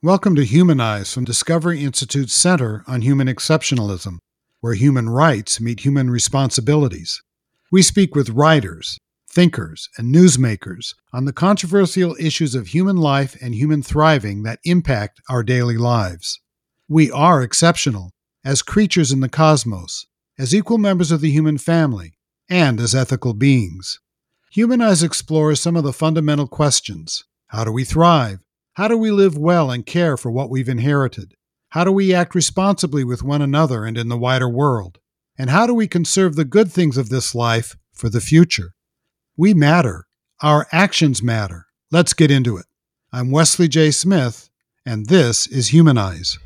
Welcome to Humanize from Discovery Institute's Center on Human Exceptionalism, where human rights meet human responsibilities. We speak with writers, thinkers, and newsmakers on the controversial issues of human life and human thriving that impact our daily lives. We are exceptional as creatures in the cosmos, as equal members of the human family, and as ethical beings. Humanize explores some of the fundamental questions. How do we thrive? How do we live well and care for what we've inherited? How do we act responsibly with one another and in the wider world? And how do we conserve the good things of this life for the future? We matter. Our actions matter. Let's get into it. I'm Wesley J. Smith, and this is Humanize.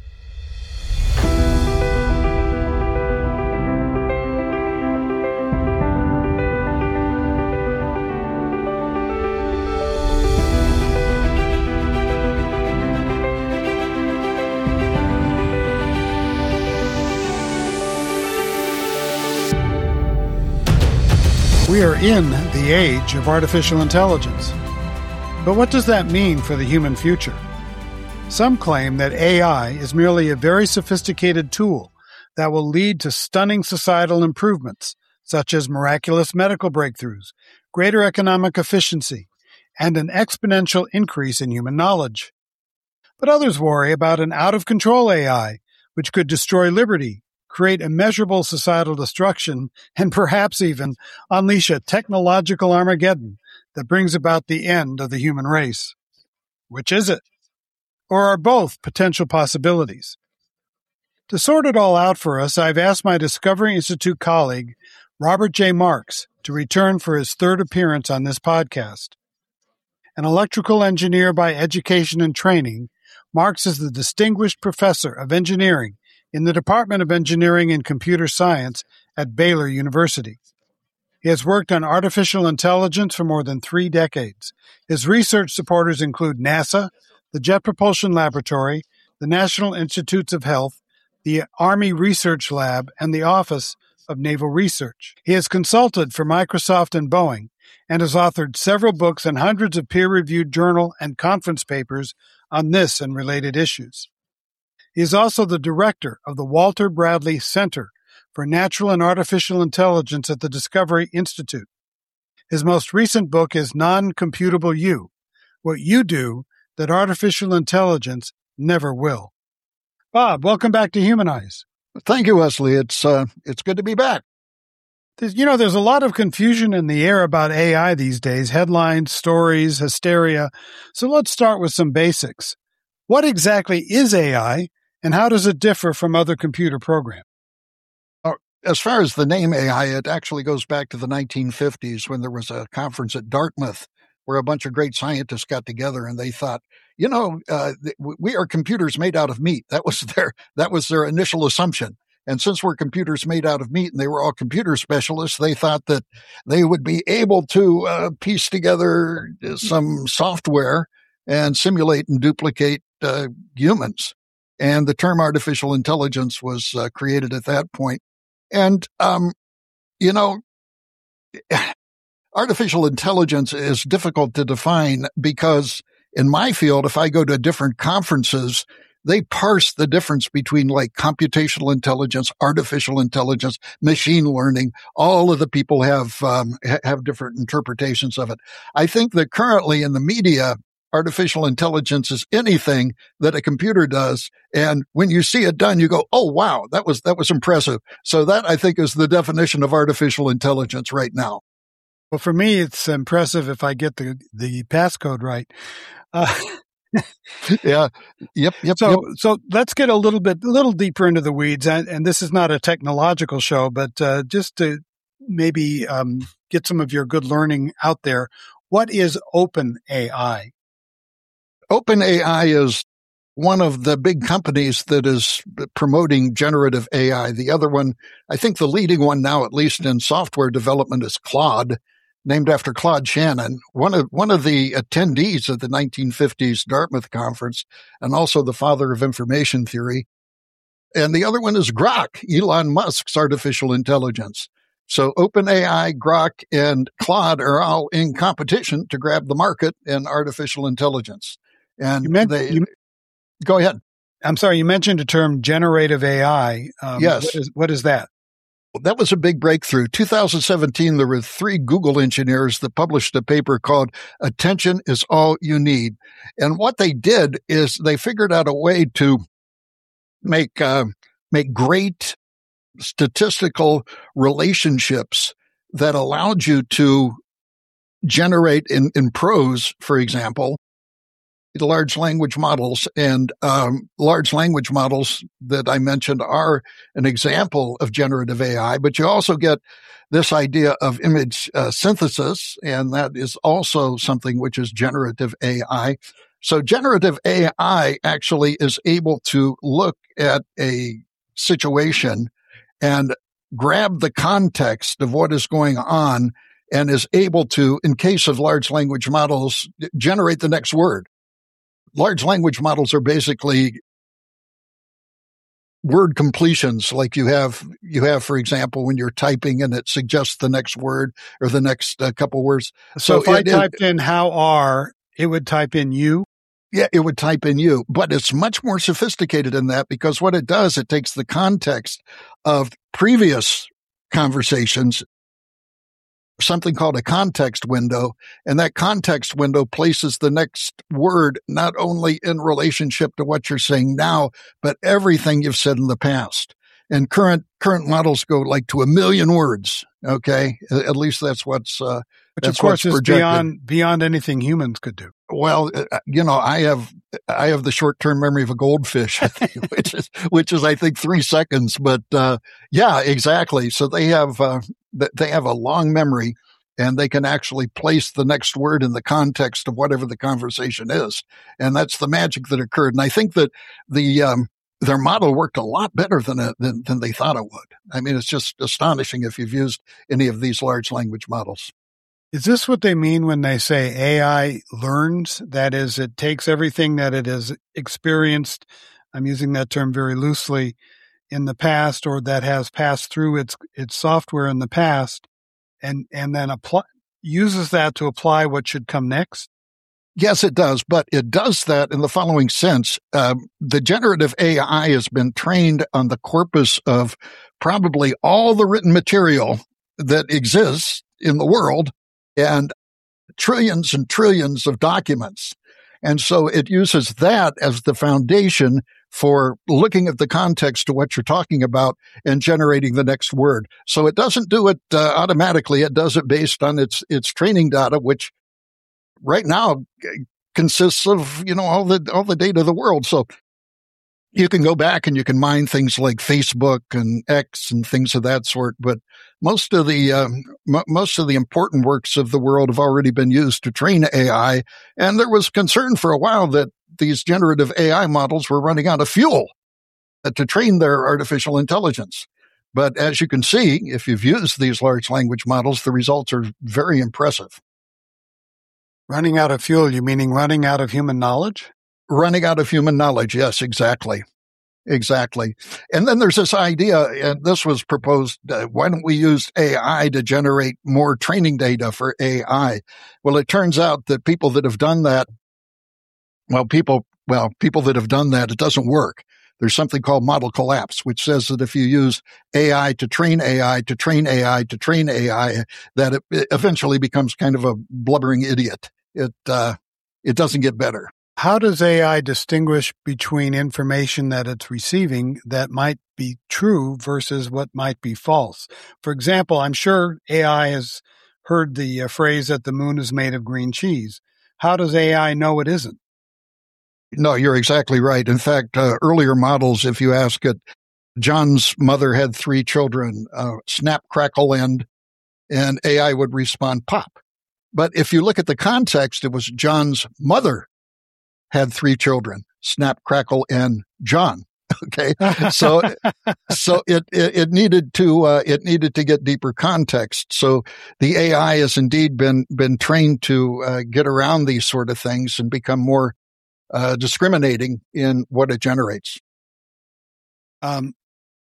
We are in the age of artificial intelligence. But what does that mean for the human future? Some claim that AI is merely a very sophisticated tool that will lead to stunning societal improvements, such as miraculous medical breakthroughs, greater economic efficiency, and an exponential increase in human knowledge. But others worry about an out-of-control AI, which could destroy liberty, create immeasurable societal destruction, and perhaps even unleash a technological Armageddon that brings about the end of the human race. Which is it? Or are both potential possibilities? To sort it all out for us, I've asked my Discovery Institute colleague, Robert J. Marks, to return for his third appearance on this podcast. An electrical engineer by education and training, Marks is the Distinguished Professor of Engineering in the Department of Engineering and Computer Science at Baylor University. He has worked on artificial intelligence for more than 3 decades. His research supporters include NASA, the Jet Propulsion Laboratory, the National Institutes of Health, the Army Research Lab, and the Office of Naval Research. He has consulted for Microsoft and Boeing and has authored several books and hundreds of peer-reviewed journal and conference papers on this and related issues. He is also the director of the Walter Bradley Center for Natural and Artificial Intelligence at the Discovery Institute. His most recent book is Non-Computable You, What You Do That Artificial Intelligence Never Will. Bob, welcome back to Humanize. Thank you, Wesley. It's good to be back. There's a lot of confusion in the air about AI these days, headlines, stories, hysteria. So let's start with some basics. What exactly is AI? And how does it differ from other computer programs? As far as the name AI, it actually goes back to the 1950s when there was a conference at Dartmouth where a bunch of great scientists got together and they thought, we are computers made out of meat. That was their initial assumption. And since we're computers made out of meat and they were all computer specialists, they thought that they would be able to piece together some software and simulate and duplicate humans. And the term artificial intelligence was created at that point. And, artificial intelligence is difficult to define because in my field, if I go to different conferences, they parse the difference between like computational intelligence, artificial intelligence, machine learning. All of the people have different interpretations of it. I think that currently in the media, artificial intelligence is anything that a computer does. And when you see it done, you go, oh, wow, that was impressive. So that I think is the definition of artificial intelligence right now. Well, for me, it's impressive if I get the passcode right. Yeah. Yep. So let's get a little deeper into the weeds. And this is not a technological show, but just to maybe get some of your good learning out there. What is OpenAI? OpenAI is one of the big companies that is promoting generative AI. The other one, I think the leading one now, at least in software development, is Claude, named after Claude Shannon, one of the attendees at the 1950s Dartmouth conference, and also the father of information theory. And the other one is Grok, Elon Musk's artificial intelligence. So OpenAI, Grok, and Claude are all in competition to grab the market in artificial intelligence. And Go ahead. I'm sorry, you mentioned the term generative AI. Yes. What is that? That was a big breakthrough. 2017, there were 3 Google engineers that published a paper called Attention is All You Need. And what they did is they figured out a way to make great statistical relationships that allowed you to generate in prose, for example, large language models. And large language models that I mentioned are an example of generative AI, but you also get this idea of image synthesis, and that is also something which is generative AI. So generative AI actually is able to look at a situation and grab the context of what is going on and is able to, in case of large language models, generate the next word. Large language models are basically word completions, like you have, for example, when you're typing and it suggests the next word or the next couple words. So if I typed in how are, it would type in you? Yeah, it would type in you, but it's much more sophisticated than that, because what it does, it takes the context of previous conversations, something called a context window, and that context window places the next word not only in relationship to what you're saying now, but everything you've said in the past. And current models go like to 1 million words. Okay, at least that's what's which of course is beyond anything humans could do. Well, I have the short-term memory of a goldfish, which is I think 3 seconds. But yeah, exactly. So they have a long memory, and they can actually place the next word in the context of whatever the conversation is, and that's the magic that occurred. And I think that their model worked a lot better than they thought it would. I mean, it's just astonishing if you've used any of these large language models. Is this what they mean when they say AI learns? That is, it takes everything that it has experienced, I'm using that term very loosely, in the past, or that has passed through its software in the past, and then uses that to apply what should come next? Yes, it does, but it does that in the following sense. The generative AI has been trained on the corpus of probably all the written material that exists in the world, and trillions and trillions of documents. And so it uses that as the foundation for looking at the context to what you're talking about and generating the next word. So it doesn't do it automatically. It does it based on its training data, which right now consists of, all the data of the world. So you can go back and you can mine things like Facebook and X and things of that sort, but most of the important works of the world have already been used to train AI. And there was concern for a while that these generative AI models were running out of fuel to train their artificial intelligence. But as you can see, if you've used these large language models, the results are very impressive. Running out of fuel, you meaning running out of human knowledge? Running out of human knowledge, yes, exactly. Exactly. And then there's this idea, and this was proposed, why don't we use AI to generate more training data for AI? Well, it turns out that people that have done that, people that have done that, it doesn't work. There's something called model collapse, which says that if you use AI to train AI, to train AI, to train AI, that it eventually becomes kind of a blubbering idiot. It doesn't get better. How does AI distinguish between information that it's receiving that might be true versus what might be false? For example, I'm sure AI has heard the phrase that the moon is made of green cheese. How does AI know it isn't? No, you're exactly right. In fact, earlier models, if you ask it, John's mother had 3 children, snap, crackle, and AI would respond, pop. But if you look at the context, it was John's mother had 3 children, snap, crackle, and John. Okay. So it needed to get deeper context. So the AI has indeed been trained to get around these sort of things and become more discriminating in what it generates. I've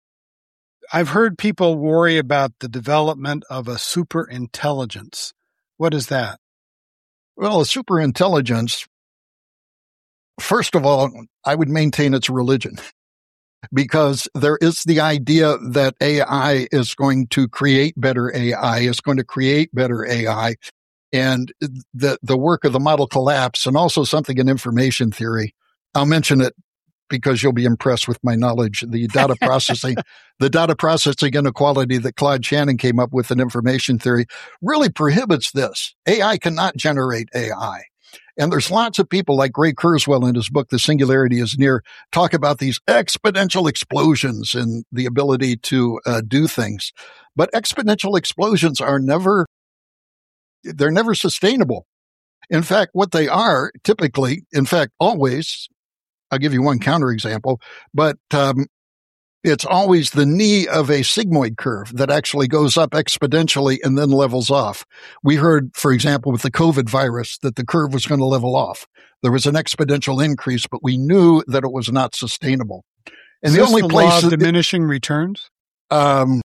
heard people worry about the development of a super intelligence. What is that? Well, a super intelligence First of all, I would maintain it's religion, because there is the idea that AI is going to create better AI, is going to create better AI, and the work of the model collapse, and also something in information theory. I'll mention it because you'll be impressed with my knowledge. The data processing inequality that Claude Shannon came up with in information theory really prohibits this. AI cannot generate AI. And there's lots of people like Ray Kurzweil in his book, The Singularity is Near, talk about these exponential explosions in the ability to do things. But exponential explosions are never sustainable. In fact, what they are typically, in fact, always, I'll give you one counterexample, but it's always the knee of a sigmoid curve that actually goes up exponentially and then levels off. We heard, for example, with the COVID virus, that the curve was going to level off. There was an exponential increase, but we knew that it was not sustainable. And the only place of diminishing returns? Meaning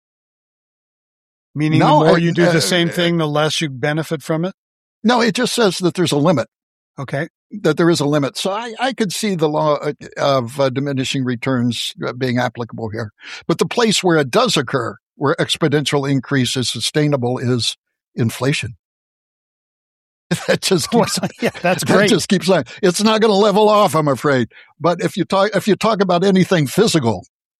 the more you do the same thing, the less you benefit from it? No, it just says that there's a limit. Okay. That there is a limit. So I could see the law of diminishing returns being applicable here. But the place where it does occur, where exponential increase is sustainable, is inflation. That just keeps, that's great. That just keeps on. It's not going to level off, I'm afraid. But if you talk about anything physical,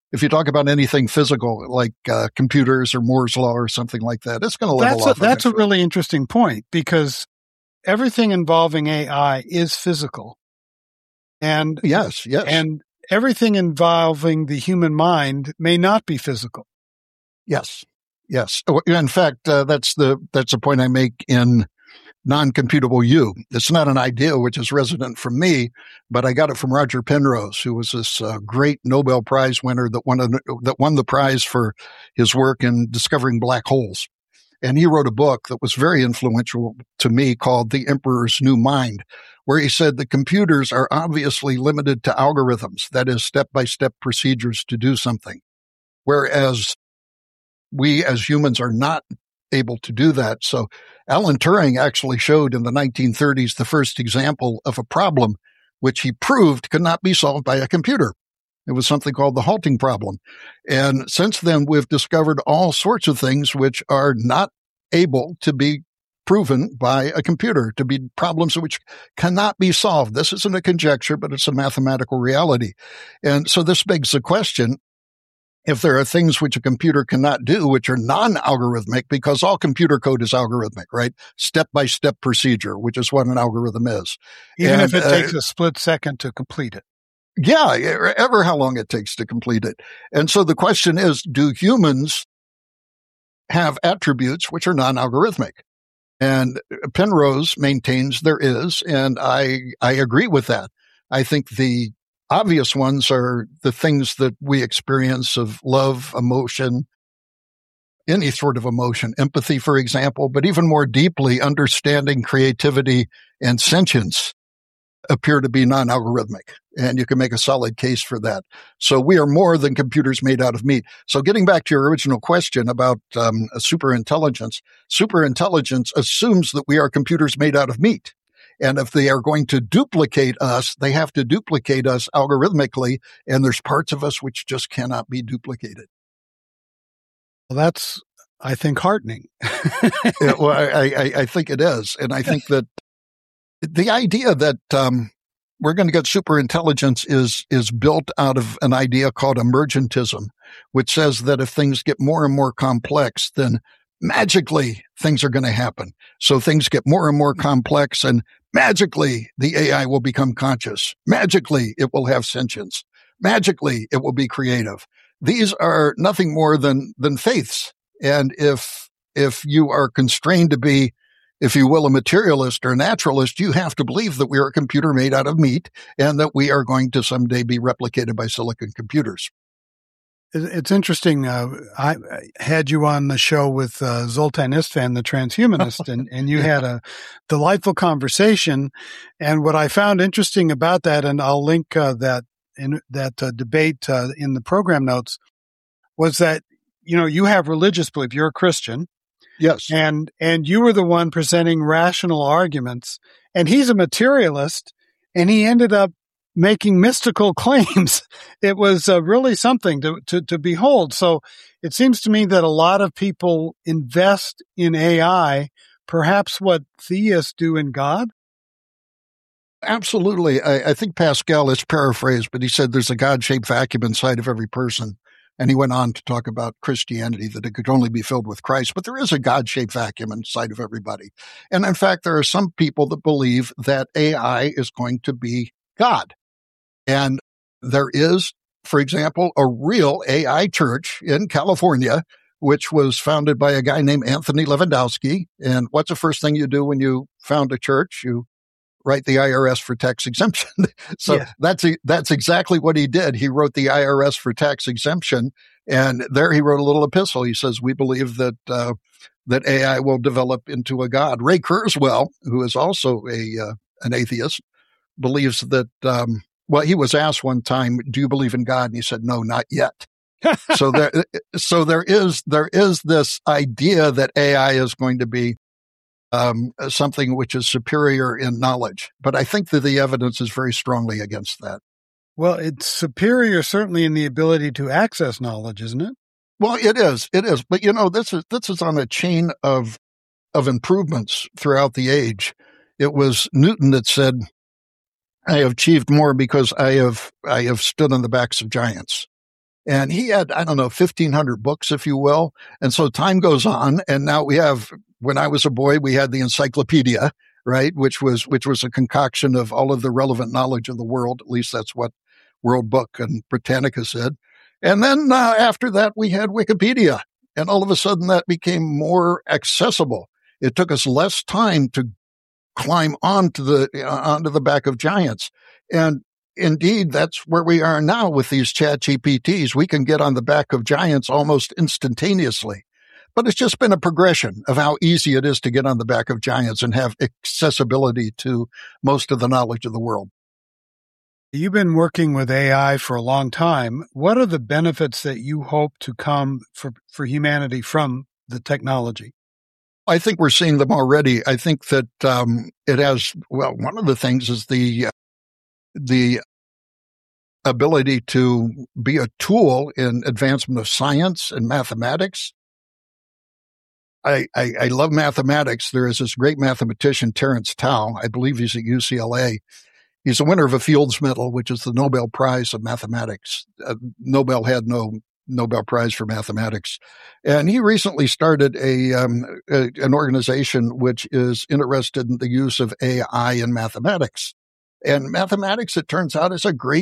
like computers or Moore's law or something like that, it's going to level off. That's a really interesting point, because everything involving AI is physical. And yes. And everything involving the human mind may not be physical. Yes. In fact, that's the point I make in Non-Computable You. It's not an idea which is resident from me, but I got it from Roger Penrose, who was this great Nobel Prize winner that won the prize for his work in discovering black holes. And he wrote a book that was very influential to me called The Emperor's New Mind, where he said the computers are obviously limited to algorithms, that is, step-by-step procedures to do something, whereas we as humans are not able to do that. So Alan Turing actually showed in the 1930s the first example of a problem which he proved could not be solved by a computer. It was something called the halting problem. And since then, we've discovered all sorts of things which are not able to be proven by a computer, to be problems which cannot be solved. This isn't a conjecture, but it's a mathematical reality. And so this begs the question, if there are things which a computer cannot do, which are non-algorithmic, because all computer code is algorithmic, right? Step-by-step procedure, which is what an algorithm is. Even if it takes a split second to complete it. Yeah, ever how long it takes to complete it. And so the question is, do humans have attributes which are non-algorithmic? And Penrose maintains there is, and I agree with that. I think the obvious ones are the things that we experience of love, emotion, any sort of emotion, empathy, for example, but even more deeply, understanding, creativity, and sentience appear to be non-algorithmic, and you can make a solid case for that. So we are more than computers made out of meat. So getting back to your original question about superintelligence assumes that we are computers made out of meat. And if they are going to duplicate us, they have to duplicate us algorithmically, and there's parts of us which just cannot be duplicated. Well, that's, I think, heartening. Well, I think it is. And I think that the idea that we're going to get superintelligence is built out of an idea called emergentism, which says that if things get more and more complex, then magically things are going to happen. So things get more and more complex, and magically the AI will become conscious. Magically it will have sentience. Magically it will be creative. These are nothing more than faiths. And if you are constrained to be, if you will, a materialist or a naturalist, you have to believe that we are a computer made out of meat and that we are going to someday be replicated by silicon computers. It's interesting. I had you on the show with Zoltan Istvan, the transhumanist, and you had a delightful conversation. And what I found interesting about that, and I'll link that debate in the program notes, was that, you have religious belief. You're a Christian. Yes. And you were the one presenting rational arguments, and he's a materialist, and he ended up making mystical claims. It was really something to behold. So it seems to me that a lot of people invest in AI, perhaps what theists do in God. Absolutely. I think Pascal is paraphrased, but he said there's a God-shaped vacuum inside of every person. And he went on to talk about Christianity, that it could only be filled with Christ. But there is a God-shaped vacuum inside of everybody. And in fact, there are some people that believe that AI is going to be God. And there is, for example, a real AI church in California, which was founded by a guy named Anthony Lewandowski. And what's the first thing you do when you found a church? You write the IRS for tax exemption. So that's exactly what he did. He wrote the IRS for tax exemption, and there he wrote a little epistle. He says, we believe that that AI will develop into a god. Ray Kurzweil, who is also an atheist, believes that, well, he was asked one time, do you believe in God? And he said, no, not yet. So there is this idea that AI is going to be something which is superior in knowledge. But I think that the evidence is very strongly against that. Well, it's superior certainly in the ability to access knowledge, isn't it? Well, it is. But this is on a chain of improvements throughout the age. It was Newton that said, I have achieved more because I have stood on the backs of giants. And he had, 1,500 books, if you will. And so time goes on. And now we have, when I was a boy, we had the encyclopedia, right? Which was a concoction of all of the relevant knowledge of the world. At least that's what World Book and Britannica said. And then after that, we had Wikipedia. And all of a sudden that became more accessible. It took us less time to climb onto the back of giants. And indeed, that's where we are now with these chat GPTs. We can get on the back of giants almost instantaneously. But it's just been a progression of how easy it is to get on the back of giants and have accessibility to most of the knowledge of the world. You've been working with AI for a long time. What are the benefits that you hope to come for humanity from the technology? I think we're seeing them already. I think that it has, well, one of the things is the ability to be a tool in advancement of science and mathematics. I love mathematics. There is this great mathematician, Terence Tao. I believe he's at UCLA. He's a winner of a Fields Medal, which is the Nobel Prize of Mathematics. Nobel had no Nobel Prize for mathematics. And he recently started an organization which is interested in the use of AI in mathematics. And mathematics, it turns out,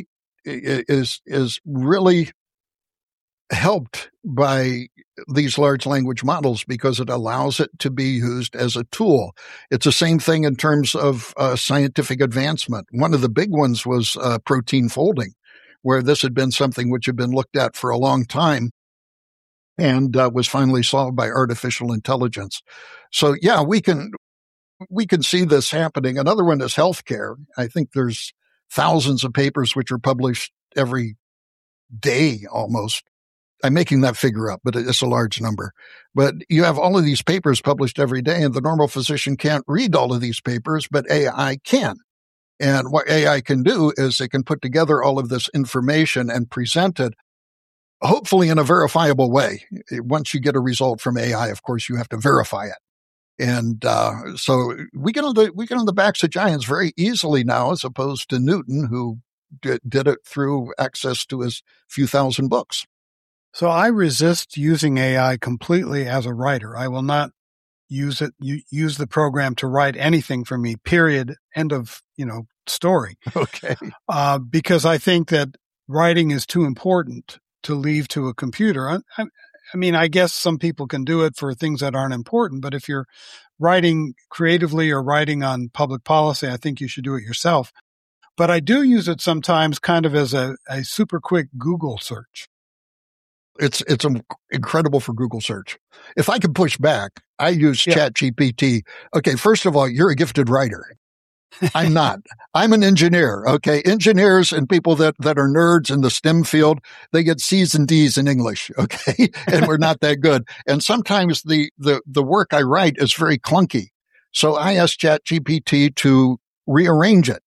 is really helped by these large language models because it allows it to be used as a tool. It's the same thing in terms of scientific advancement. One of the big ones was protein folding, where this had been something which had been looked at for a long time and was finally solved by artificial intelligence. So yeah, we can see this happening. Another one is healthcare. I think there's thousands of papers which are published every day almost. I'm making that figure up, but it's a large number. But you have all of these papers published every day, and the normal physician can't read all of these papers, but AI can. And what AI can do is it can put together all of this information and present it, hopefully in a verifiable way. Once you get a result from AI, of course, you have to verify it. And so we get on the backs of giants very easily now, as opposed to Newton, who did it through access to his few thousand books. So I resist using AI completely as a writer. I will not use the program to write anything for me, period, end of, story. Okay. Because I think that writing is too important to leave to a computer. I guess some people can do it for things that aren't important, but if you're writing creatively or writing on public policy, I think you should do it yourself. But I do use it sometimes kind of as a super quick Google search. It's incredible for Google search. If I could push back, I use ChatGPT. Okay, first of all, you're a gifted writer. I'm not. I'm an engineer. Okay, engineers and people that are nerds in the STEM field, they get C's and D's in English. Okay, and we're not that good. And sometimes the work I write is very clunky. So I ask ChatGPT to rearrange it.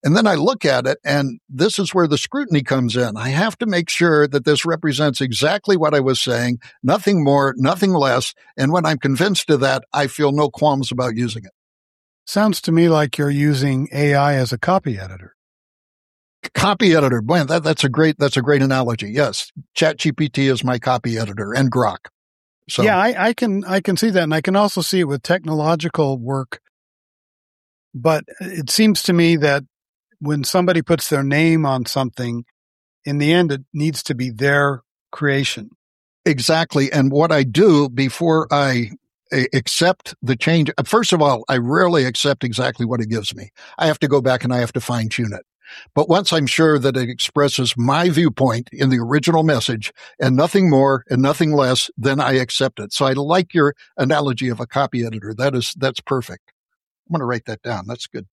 And then I look at it, and this is where the scrutiny comes in. I have to make sure that this represents exactly what I was saying, nothing more, nothing less. And when I'm convinced of that, I feel no qualms about using it. Sounds to me like you're using AI as a copy editor. Copy editor. Man, that's a great analogy. Yes. ChatGPT is my copy editor, and Grok. So yeah, I can see that. And I can also see it with technological work. But it seems to me that when somebody puts their name on something, in the end, it needs to be their creation. Exactly. And what I do before I accept the change, first of all, I rarely accept exactly what it gives me. I have to go back and I have to fine tune it. But once I'm sure that it expresses my viewpoint in the original message and nothing more and nothing less, then I accept it. So I like your analogy of a copy editor. That's perfect. I'm going to write that down. That's good.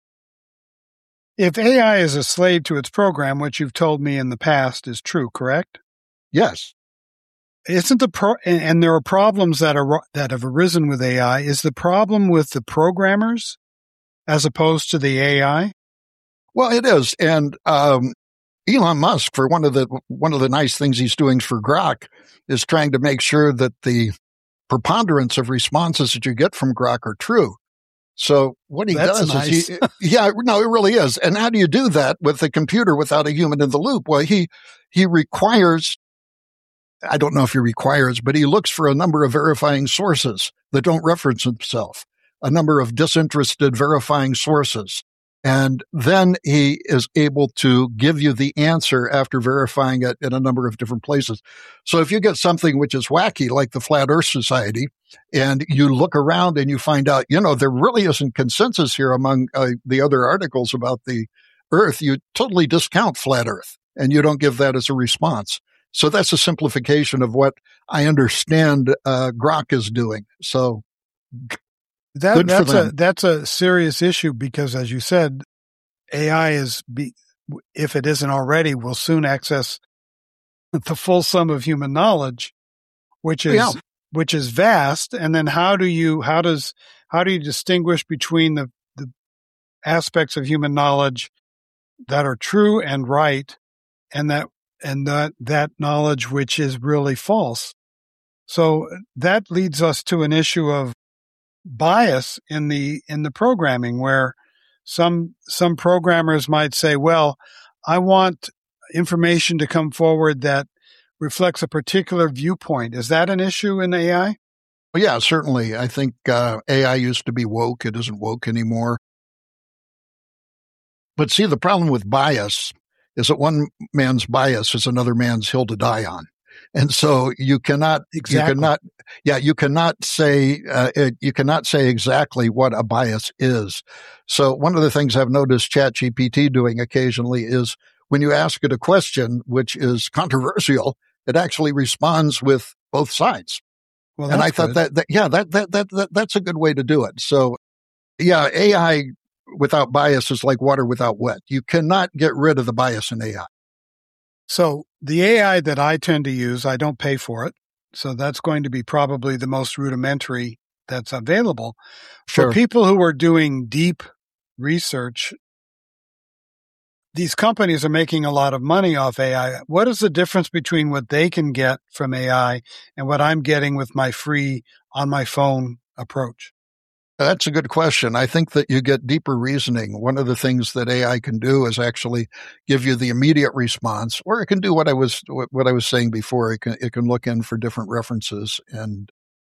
If AI is a slave to its program, which you've told me in the past is true, correct? Yes. Isn't and there are problems that have arisen with AI. Is the problem with the programmers as opposed to the AI? Well, it is. And Elon Musk, for one of the nice things he's doing for Grok, is trying to make sure that the preponderance of responses that you get from Grok are true. So what he does is it really is. And how do you do that with a computer without a human in the loop? Well, he requires, I don't know if he requires, but he looks for a number of verifying sources that don't reference himself, a number of disinterested verifying sources. And then he is able to give you the answer after verifying it in a number of different places. So if you get something which is wacky, like the Flat Earth Society, and you look around and you find out, there really isn't consensus here among the other articles about the Earth, you totally discount Flat Earth and you don't give that as a response. So that's a simplification of what I understand Grok is doing. So that's a serious issue because, as you said, AI if it isn't already, will soon access the full sum of human knowledge, which is vast. And then how do you distinguish between the aspects of human knowledge that are true and right, and that knowledge which is really false? So that leads us to an issue of bias in the programming, where some programmers might say, well, I want information to come forward that reflects a particular viewpoint. Is that an issue in AI? Well, yeah, certainly. I think AI used to be woke. It isn't woke anymore. But see, the problem with bias is that one man's bias is another man's hill to die on. And so you cannot say exactly what a bias is. So one of the things I've noticed ChatGPT doing occasionally is when you ask it a question which is controversial, it actually responds with both sides. Well, and I thought that's a good way to do it. So yeah, AI without bias is like water without wet. You cannot get rid of the bias in AI. So the AI that I tend to use, I don't pay for it. So that's going to be probably the most rudimentary that's available. Sure. For people who are doing deep research, these companies are making a lot of money off AI. What is the difference between what they can get from AI and what I'm getting with my free on my phone approach? That's a good question. I think that you get deeper reasoning. One of the things that AI can do is actually give you the immediate response, or it can do what I was saying before. It can look in for different references and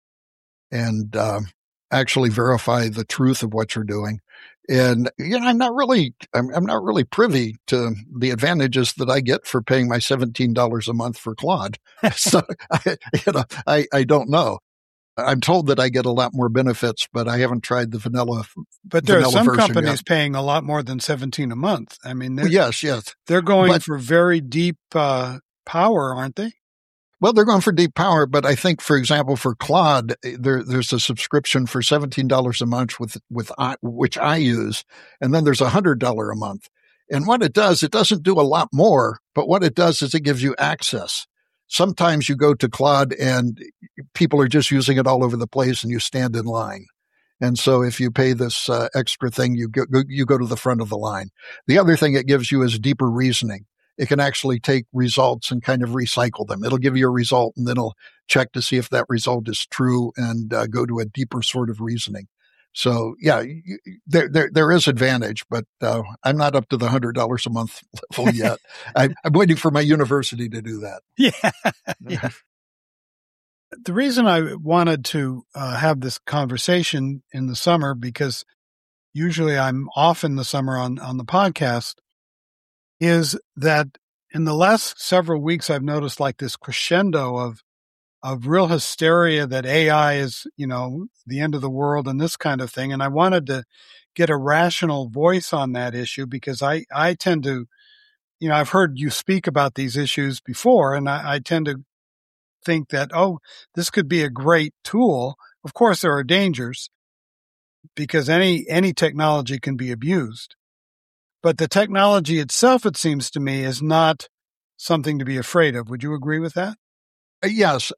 actually verify the truth of what you're doing. And I'm not really privy to the advantages that I get for paying my $17 a month for Claude. So I don't know. I'm told that I get a lot more benefits, but I haven't tried the vanilla. But there are some companies paying a lot more than $17 a month. I mean, yes, they're going for very deep power, aren't they? Well, they're going for deep power, but I think, for example, for Claude, there's a subscription for $17 a month which I use, and then there's $100 a month. And what it does, it doesn't do a lot more, but what it does is it gives you access. Sometimes you go to Claude and people are just using it all over the place and you stand in line. And so if you pay this extra thing, you go to the front of the line. The other thing it gives you is deeper reasoning. It can actually take results and kind of recycle them. It'll give you a result and then it'll check to see if that result is true and go to a deeper sort of reasoning. So yeah, there is advantage, but I'm not up to the $100 a month level yet. I'm waiting for my university to do that. Yeah. The reason I wanted to have this conversation in the summer, because usually I'm off in the summer on the podcast, is that in the last several weeks I've noticed like this crescendo of real hysteria that AI is, the end of the world and this kind of thing. And I wanted to get a rational voice on that issue because I tend to, I've heard you speak about these issues before, and I tend to think that, this could be a great tool. Of course, there are dangers because any technology can be abused. But the technology itself, it seems to me, is not something to be afraid of. Would you agree with that? Yes.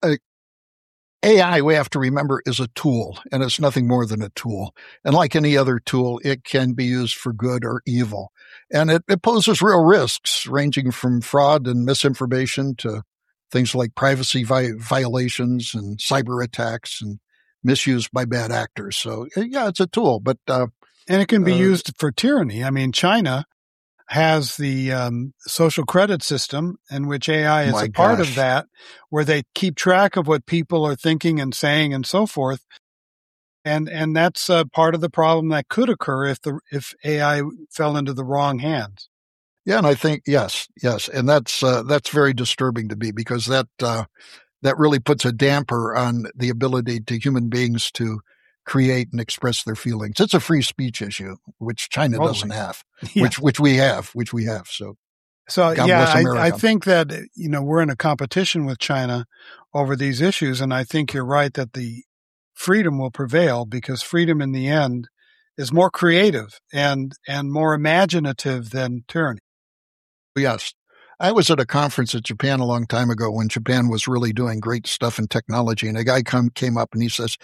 AI, we have to remember, is a tool, and it's nothing more than a tool. And like any other tool, it can be used for good or evil. And it poses real risks, ranging from fraud and misinformation to things like privacy violations and cyber attacks and misuse by bad actors. So yeah, it's a tool, but and it can be used for tyranny. I mean, China has the social credit system in which AI is a part of that, where they keep track of what people are thinking and saying and so forth. And that's part of the problem that could occur if AI fell into the wrong hands. Yeah, and I think yes, and that's very disturbing to me because that really puts a damper on the ability to human beings to create and express their feelings. It's a free speech issue, which China doesn't have, yeah. which we have. So God bless America. I think that we're in a competition with China over these issues, and I think you're right that the freedom will prevail because freedom in the end is more creative and more imaginative than tyranny. Yes. I was at a conference in Japan a long time ago when Japan was really doing great stuff in technology. And a guy came up and he says,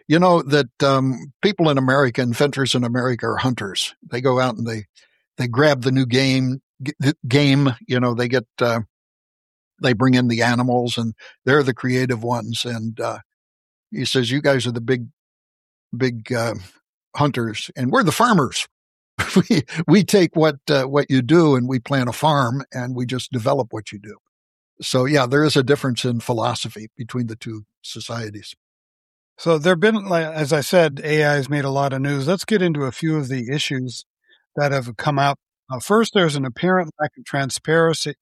that people in America, inventors in America are hunters. They go out and they grab the new game, they get, they bring in the animals and they're the creative ones. And he says, you guys are the big hunters and we're the farmers. We take what you do and we plant a farm and we just develop what you do. So yeah, there is a difference in philosophy between the two societies. So there've been, as I said, AI has made a lot of news. Let's get into a few of the issues that have come out. First, there's an apparent lack of transparency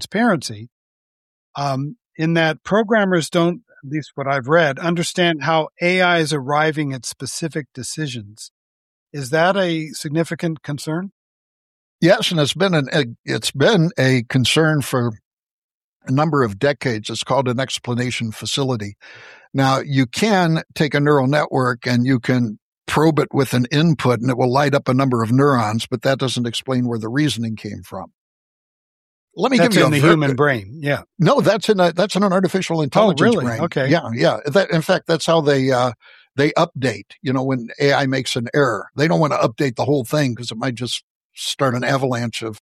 in that programmers don't, at least what I've read, understand how AI is arriving at specific decisions. Is that a significant concern? Yes, and it's been a concern for a number of decades. It's called an explanation facility. Now, you can take a neural network and you can probe it with an input and it will light up a number of neurons, but that doesn't explain where the reasoning came from. Let me give you the human brain. Yeah. No, that's in an artificial intelligence brain. Okay. Yeah. In fact, that's how they update, when AI makes an error. They don't want to update the whole thing because it might just start an avalanche of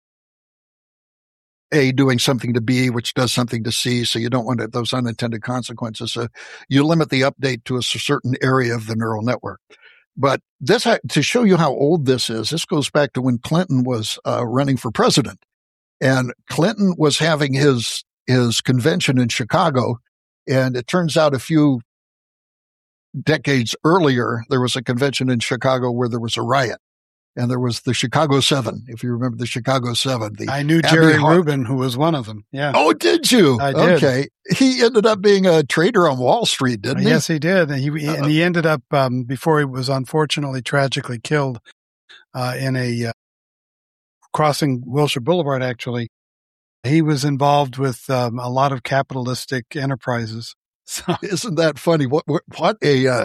A doing something to B, which does something to C. So you don't want those unintended consequences. So you limit the update to a certain area of the neural network. But this, to show you how old this goes back to when Clinton was running for president. And Clinton was having his convention in Chicago. And it turns out a few decades earlier, there was a convention in Chicago where there was a riot. And there was the Chicago 7, if you remember the Chicago 7. I knew Jerry Rubin, who was one of them. Yeah. Oh, did you? I did. Okay. He ended up being a trader on Wall Street, didn't he? Yes, he did. And he ended up, before he was unfortunately tragically killed in a crossing Wilshire Boulevard, actually, he was involved with a lot of capitalistic enterprises. So. Isn't that funny? What a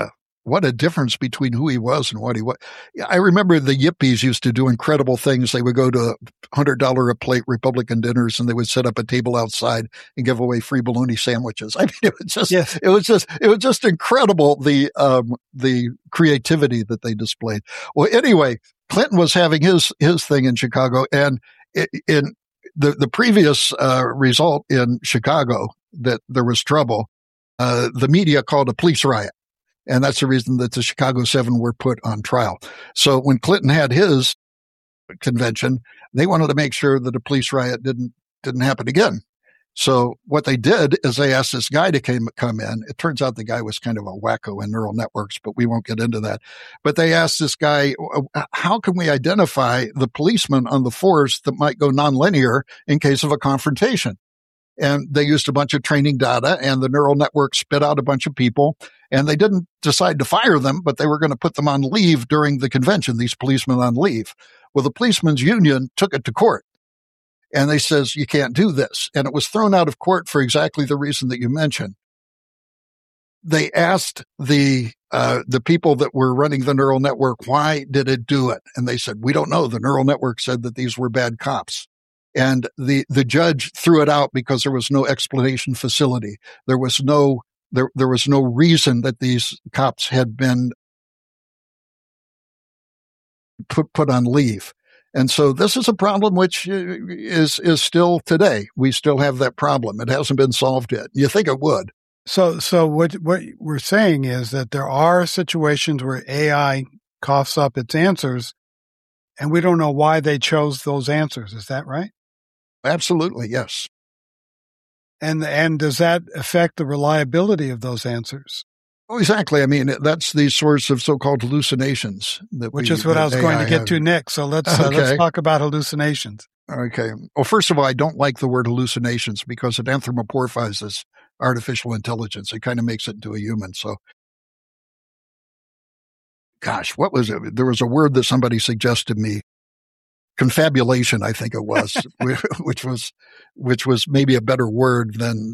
what a difference between who he was and what he was. I remember the Yippies used to do incredible things. They would go to $100 a plate Republican dinners, and they would set up a table outside and give away free bologna sandwiches. I mean, it was just incredible, the creativity that they displayed. Well, anyway, Clinton was having his thing in Chicago, and in the previous result in Chicago, that there was trouble, the media called a police riot. And that's the reason that the Chicago 7 were put on trial. So when Clinton had his convention, they wanted to make sure that a police riot didn't happen again. So what they did is they asked this guy to come in. It turns out the guy was kind of a wacko in neural networks, but we won't get into that. But they asked this guy, how can we identify the policeman on the force that might go nonlinear in case of a confrontation? And they used a bunch of training data, and the neural network spit out a bunch of people, and they didn't decide to fire them, but they were going to put them on leave during the convention, these policemen on leave. Well, the policemen's union took it to court, and they says, you can't do this. And it was thrown out of court for exactly the reason that you mentioned. They asked the people that were running the neural network, why did it do it? And they said, we don't know. The neural network said that these were bad cops. And the judge threw it out because there was no explanation facility. There was no reason that these cops had been put on leave. And so this is a problem which is still today. We still have that problem. It hasn't been solved yet. You think it would. So what we're saying is that there are situations where AI coughs up its answers, and we don't know why they chose those answers. Is that right? Absolutely, yes. And does that affect the reliability of those answers? Oh, exactly. I mean, that's the source of so-called hallucinations. Which is what I was going to get to next. So let's talk about hallucinations. Okay. Well, first of all, I don't like the word hallucinations because it anthropomorphizes artificial intelligence. It kind of makes it into a human. So, gosh, what was it? There was a word that somebody suggested me. Confabulation, I think it was, which was maybe a better word than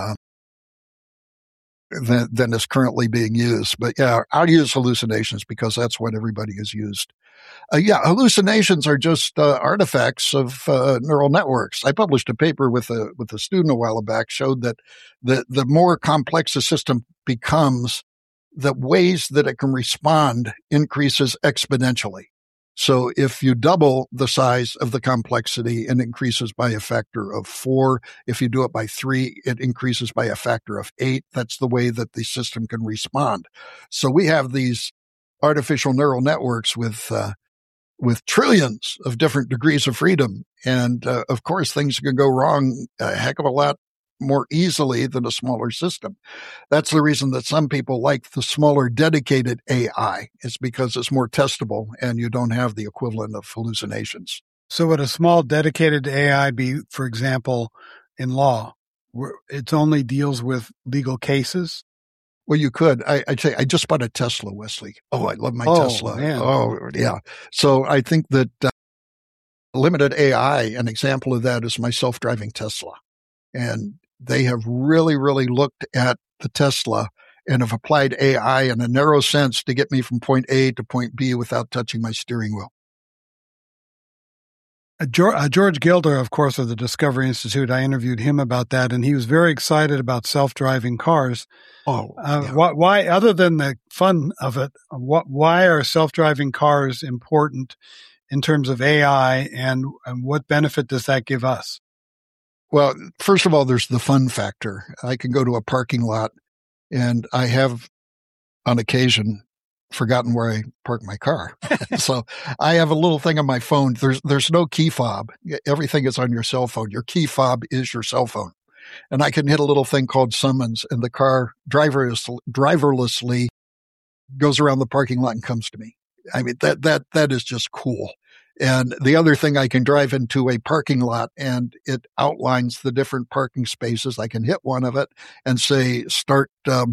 is currently being used. But yeah, I'll use hallucinations because that's what everybody has used. Hallucinations are just artifacts of neural networks. I published a paper with a student a while back, showed that the more complex a system becomes, the ways that it can respond increases exponentially. So if you double the size of the complexity, it increases by a factor of 4. If you do it by 3, it increases by a factor of 8. That's the way that the system can respond. So we have these artificial neural networks with trillions of different degrees of freedom. And of course, things can go wrong a heck of a lot more easily than a smaller system. That's the reason that some people like the smaller dedicated AI. It's because it's more testable and you don't have the equivalent of hallucinations. So would a small dedicated AI be, for example, in law, where it only deals with legal cases? Well, you could. I'd say, I just bought a Tesla, Wesley. Oh, I love my Tesla. Man. Oh, yeah. So I think that limited AI, an example of that is my self-driving Tesla. And they have really, really looked at the Tesla and have applied AI in a narrow sense to get me from point A to point B without touching my steering wheel. George Gilder, of course, of the Discovery Institute, I interviewed him about that, and he was very excited about self-driving cars. Oh, yeah. Why, other than the fun of it, why are self-driving cars important in terms of AI, and what benefit does that give us? Well, first of all, there's the fun factor. I can go to a parking lot, and I have, on occasion, forgotten where I parked my car. So I have a little thing on my phone. There's no key fob. Everything is on your cell phone. Your key fob is your cell phone. And I can hit a little thing called summons, and the car driverlessly goes around the parking lot and comes to me. I mean, that is just cool. And the other thing, I can drive into a parking lot and it outlines the different parking spaces. I can hit one of it and say, start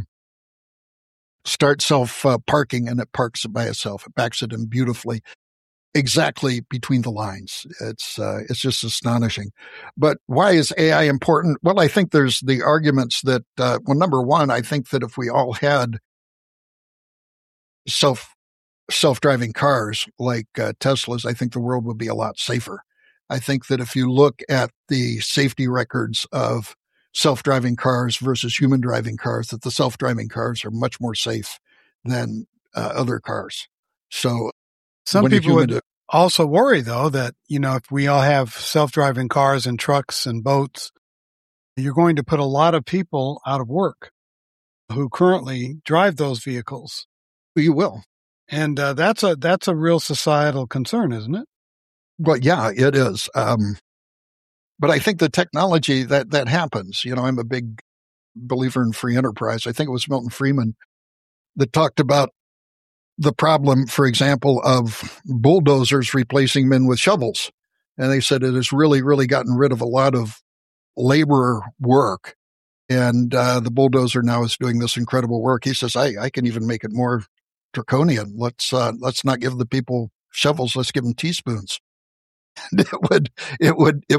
self parking, and it parks it by itself. It backs it in beautifully, exactly between the lines. It's just astonishing. But why is AI important? Well, I think there's the arguments that, number one, I think that if we all had self-driving cars like Teslas, I think the world would be a lot safer. I think that if you look at the safety records of self-driving cars versus human driving cars, that the self-driving cars are much more safe than other cars. So some people would also worry, though, that, if we all have self-driving cars and trucks and boats, you're going to put a lot of people out of work who currently drive those vehicles. You will. And that's a real societal concern, isn't it? Well, yeah, it is. But I think the technology that happens, I'm a big believer in free enterprise. I think it was Milton Friedman that talked about the problem, for example, of bulldozers replacing men with shovels. And they said it has really, really gotten rid of a lot of labor work. And the bulldozer now is doing this incredible work. He says, I can even make it more draconian. Let's not give the people shovels. Let's give them teaspoons. And it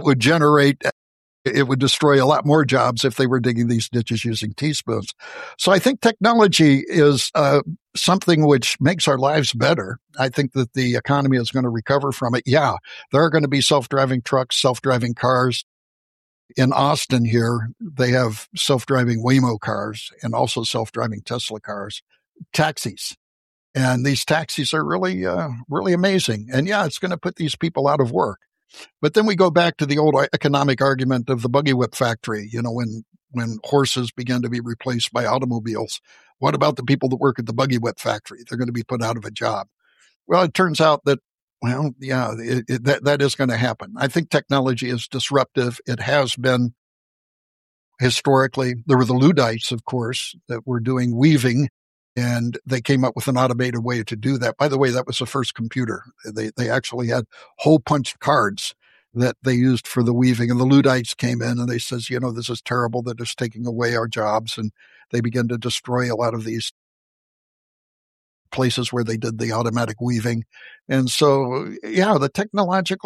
would destroy a lot more jobs if they were digging these ditches using teaspoons. So I think technology is something which makes our lives better. I think that the economy is going to recover from it. Yeah, there are going to be self-driving trucks, self-driving cars. In Austin here, they have self-driving Waymo cars and also self-driving Tesla cars, taxis. And these taxis are really, really amazing. And yeah, it's going to put these people out of work. But then we go back to the old economic argument of the buggy whip factory, when horses began to be replaced by automobiles. What about the people that work at the buggy whip factory? They're going to be put out of a job. Well, it turns out that, that is going to happen. I think technology is disruptive. It has been historically. There were the Luddites, of course, that were doing weaving. And they came up with an automated way to do that. By the way, that was the first computer. They actually had hole punched cards that they used for the weaving. And the Luddites came in and they says, this is terrible. That is taking away our jobs. And they began to destroy a lot of these places where they did the automatic weaving. And so, yeah, the technology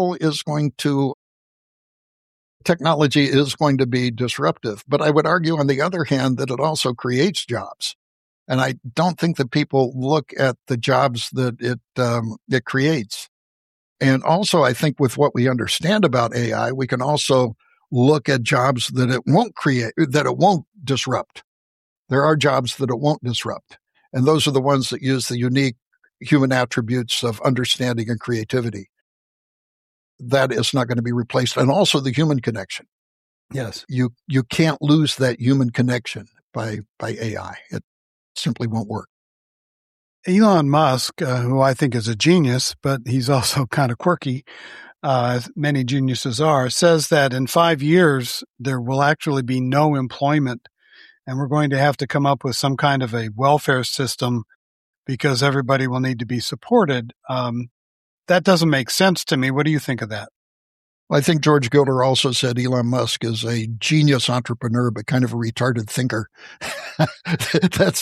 is going to be disruptive. But I would argue, on the other hand, that it also creates jobs. And I don't think that people look at the jobs that it creates. And also, I think with what we understand about AI, we can also look at jobs that it won't create, that it won't disrupt. There are jobs that it won't disrupt. And those are the ones that use the unique human attributes of understanding and creativity. That is not going to be replaced. And also the human connection. Yes. You can't lose that human connection by AI. It simply won't work. Elon Musk, who I think is a genius, but he's also kind of quirky, as many geniuses are, says that in 5 years, there will actually be no employment, and we're going to have to come up with some kind of a welfare system because everybody will need to be supported. That doesn't make sense to me. What do you think of that? I think George Gilder also said Elon Musk is a genius entrepreneur, but kind of a retarded thinker. That's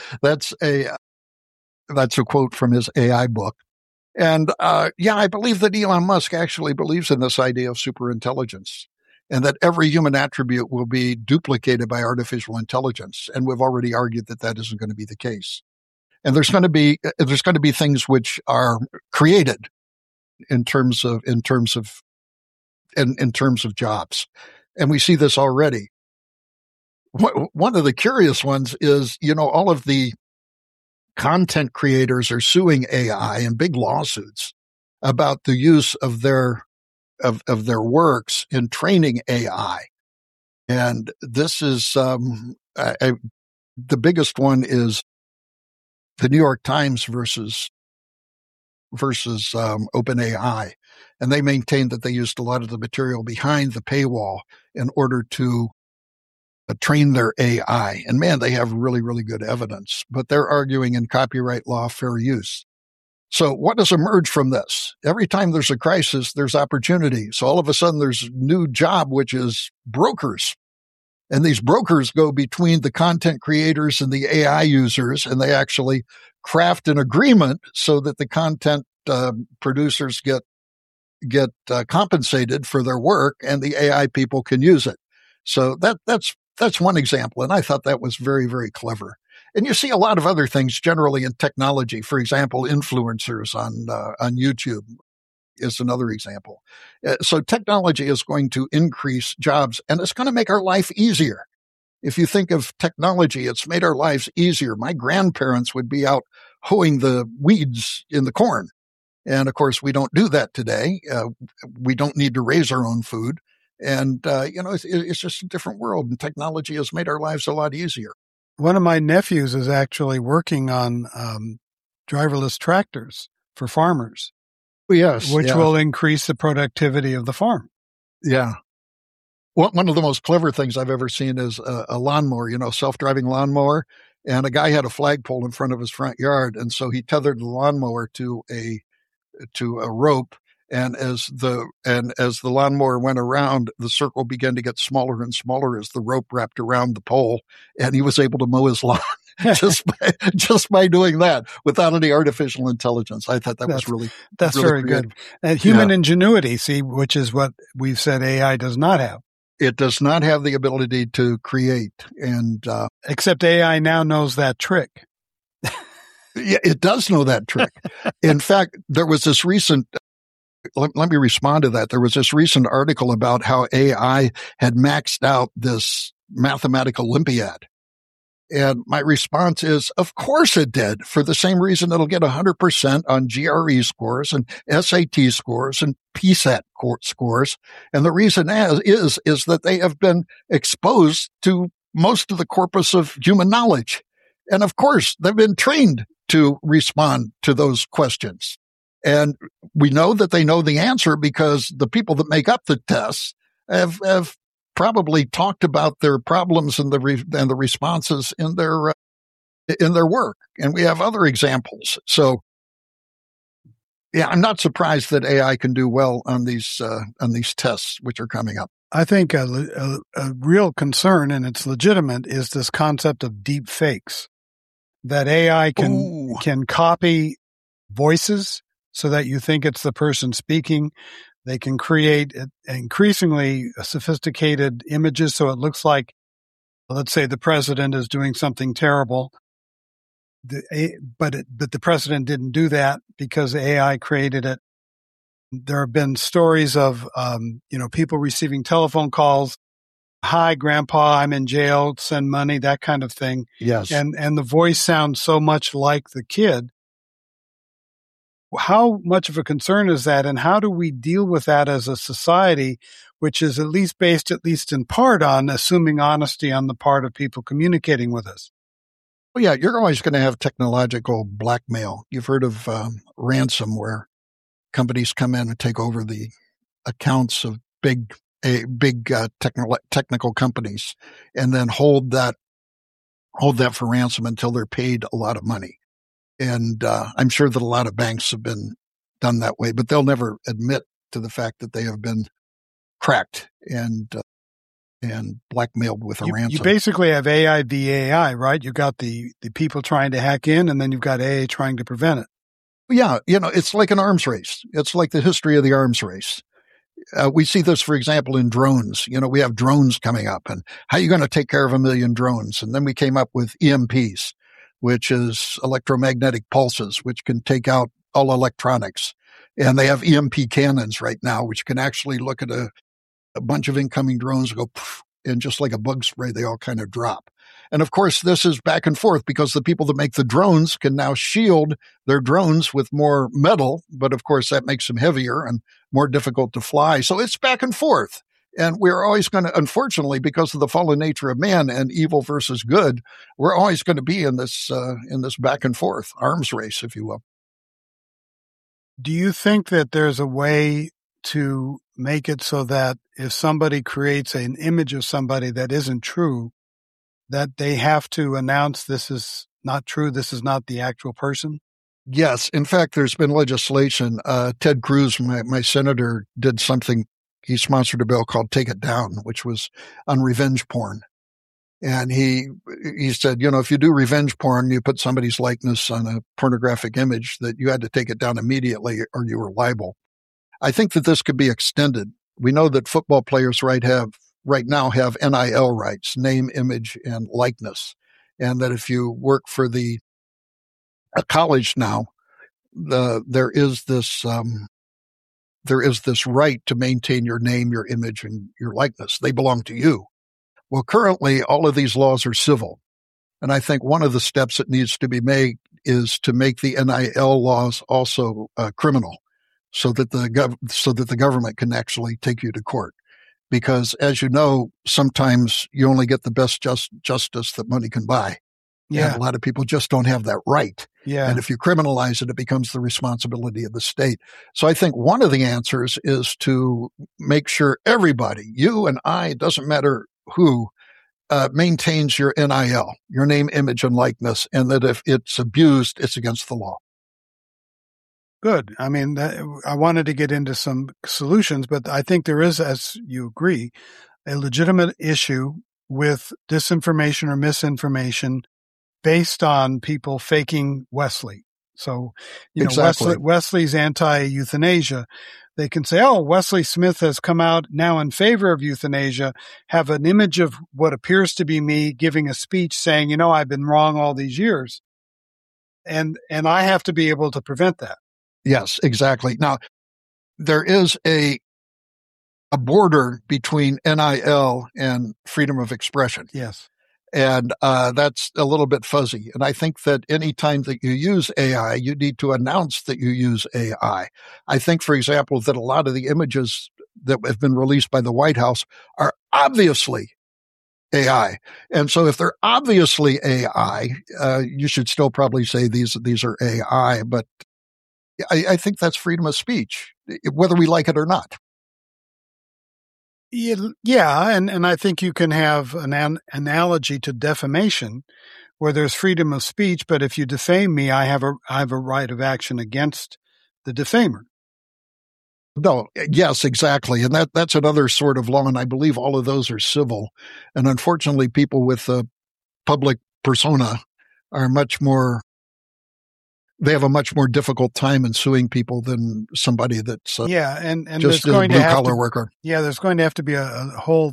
a quote from his AI book. And, I believe that Elon Musk actually believes in this idea of superintelligence and that every human attribute will be duplicated by artificial intelligence. And we've already argued that that isn't going to be the case. And there's going to be things which are created in terms of jobs. And we see this already. One of the curious ones is, all of the content creators are suing AI in big lawsuits about the use of their works in training AI. And this is, the biggest one is the New York Times versus OpenAI. And they maintained that they used a lot of the material behind the paywall in order to train their AI. And man, they have really, really good evidence. But they're arguing in copyright law fair use. So what does emerge from this? Every time there's a crisis, there's opportunity. So all of a sudden there's a new job, which is brokers. And these brokers go between the content creators and the AI users, and they actually craft an agreement so that the content producers get compensated for their work, and the AI people can use it. So that's one example, and I thought that was very, very clever. And you see a lot of other things generally in technology. For example, influencers on YouTube is another example. So technology is going to increase jobs, and it's going to make our life easier. If you think of technology, it's made our lives easier. My grandparents would be out hoeing the weeds in the corn. And of course, we don't do that today. We don't need to raise our own food. And, it's just a different world, and technology has made our lives a lot easier. One of my nephews is actually working on driverless tractors for farmers. Yes. Which will increase the productivity of the farm. Yeah. One of the most clever things I've ever seen is a lawnmower, self-driving lawnmower. And a guy had a flagpole in front of his front yard. And so he tethered the lawnmower to a rope. And as the lawnmower went around, the circle began to get smaller and smaller as the rope wrapped around the pole. And he was able to mow his lawn just by doing that without any artificial intelligence. I thought that's really very good. And human ingenuity, which is what we've said AI does not have. It does not have the ability to create, and except AI now knows that trick. Yeah, it does know that trick. In fact, there was this recent. Let me respond to that. There was this recent article about how AI had maxed out this mathematical Olympiad. And my response is, of course it did, for the same reason it'll get 100% on GRE scores and SAT scores and PSAT scores. And the reason is that they have been exposed to most of the corpus of human knowledge. And of course, they've been trained to respond to those questions. And we know that they know the answer because the people that make up the tests have probably talked about their problems and the responses in their work. And we have other examples. So, yeah, I'm not surprised that AI can do well on these tests which are coming up. I think a real concern, and it's legitimate, is this concept of deep fakes. That AI can copy voices so that you think it's the person speaking. They can create increasingly sophisticated images so it looks like, let's say, the president is doing something terrible, but the president didn't do that because AI created it. There have been stories of people receiving telephone calls. Hi, Grandpa, I'm in jail, send money, that kind of thing. Yes. And the voice sounds so much like the kid. How much of a concern is that, and how do we deal with that as a society, which is at least based, at least in part, on assuming honesty on the part of people communicating with us? Well, yeah, you're always going to have technological blackmail. You've heard of ransomware. Companies come in and take over the accounts of big technical companies, and then hold that for ransom until they're paid a lot of money. And I'm sure that a lot of banks have been done that way, but they'll never admit to the fact that they have been cracked and blackmailed with a ransom. You basically have AI v. AI, right? You got the people trying to hack in, and then you've got AI trying to prevent it. Yeah, it's like an arms race. It's like the history of the arms race. We see this, for example, in drones. We have drones coming up, and how are you going to take care of 1 million drones? And then we came up with EMPs, which is electromagnetic pulses, which can take out all electronics. And they have EMP cannons right now, which can actually look at a bunch of incoming drones and go, poof, and just like a bug spray, they all kind of drop. And of course, this is back and forth because the people that make the drones can now shield their drones with more metal. But of course, that makes them heavier and more difficult to fly. So it's back and forth. And we're always going to, unfortunately, because of the fallen nature of man and evil versus good, we're always going to be in this back and forth arms race, if you will. Do you think that there's a way to make it so that if somebody creates an image of somebody that isn't true, that they have to announce this is not true, this is not the actual person? Yes. In fact, there's been legislation. Ted Cruz, my senator, did something. He sponsored a bill called Take It Down, which was on revenge porn. And he said, if you do revenge porn, you put somebody's likeness on a pornographic image, that you had to take it down immediately or you were liable. I think that this could be extended. We know that football players right now have NIL rights, name, image, and likeness. and that if you work for a college now, there is this right to maintain your name, your image, and your likeness. They belong to you. Well, currently, all of these laws are civil. And I think one of the steps that needs to be made is to make the NIL laws also criminal, so that the government can actually take you to court. Because, as you know, sometimes you only get the best justice that money can buy. Yeah. And a lot of people just don't have that right. Yeah. And if you criminalize it, it becomes the responsibility of the state. So I think one of the answers is to make sure everybody, you and I, it doesn't matter who, maintains your NIL, your name, image, and likeness, and that if it's abused, it's against the law. Good. I mean, I wanted to get into some solutions, but I think there is, as you agree, a legitimate issue with disinformation or misinformation based on people faking Wesley. So, Exactly. Wesley's anti-euthanasia. They can say, oh, Wesley Smith has come out now in favor of euthanasia, have an image of what appears to be me giving a speech saying, I've been wrong all these years. And I have to be able to prevent that. Yes, exactly. Now, there is a border between NIL and freedom of expression. Yes. And that's a little bit fuzzy. And I think that any time that you use AI, you need to announce that you use AI. I think, for example, that a lot of the images that have been released by the White House are obviously AI. And so if they're obviously AI, you should still probably say these are AI. But I think that's freedom of speech, whether we like it or not. Yeah, and I think you can have an analogy to defamation, where there's freedom of speech, but if you defame me, I have a right of action against the defamer. No, yes, exactly, and that's another sort of law, and I believe all of those are civil. And unfortunately, people with a public persona are much more. They have a much more difficult time in suing people than somebody that's and just a blue-collar worker. Yeah, there's going to have to be a whole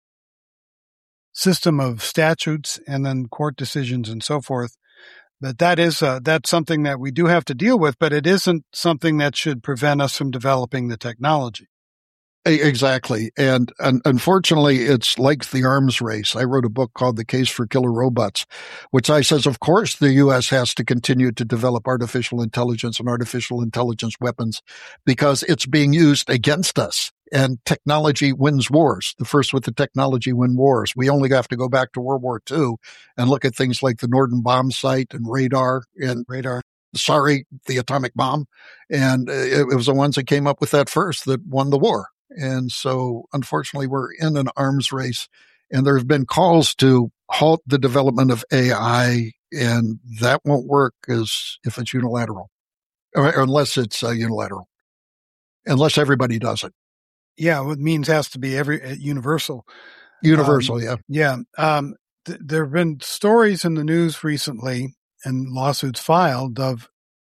system of statutes and then court decisions and so forth. But that's something that we do have to deal with, but it isn't something that should prevent us from developing the technology. Exactly. And unfortunately, it's like the arms race. I wrote a book called The Case for Killer Robots, which I says, of course, the U.S. has to continue to develop artificial intelligence and artificial intelligence weapons because it's being used against us. And technology wins wars. The first with the technology win wars. We only have to go back to World War II and look at things like the Norden bomb sight and radar. The atomic bomb. And it was the ones that came up with that first that won the war. And so, unfortunately, we're in an arms race, and there have been calls to halt the development of AI, and that won't work if it's unilateral, or unless it's unilateral, unless everybody does it. Yeah, what means has to be universal. Universal, yeah. Yeah. There have been stories in the news recently and lawsuits filed of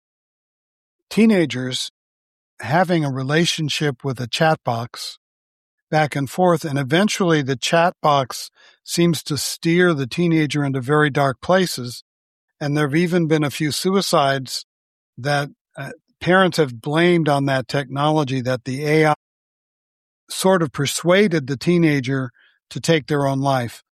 teenagers having a relationship with a chat box back and forth, and eventually the chat box seems to steer the teenager into very dark places. And there have even been a few suicides that parents have blamed on that technology, that the AI sort of persuaded the teenager to take their own life.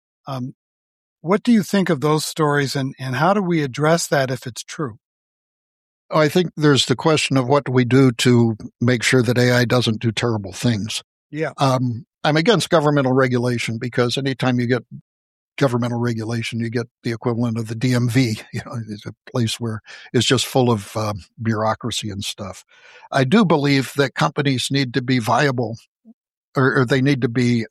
What do you think of those stories, and how do we address that if it's true? I think there's the question of what do we do to make sure that AI doesn't do terrible things. Yeah. I'm against governmental regulation because anytime you get governmental regulation, you get the equivalent of the DMV. It's a place where it's just full of bureaucracy and stuff. I do believe that companies need to be viable, or they need to be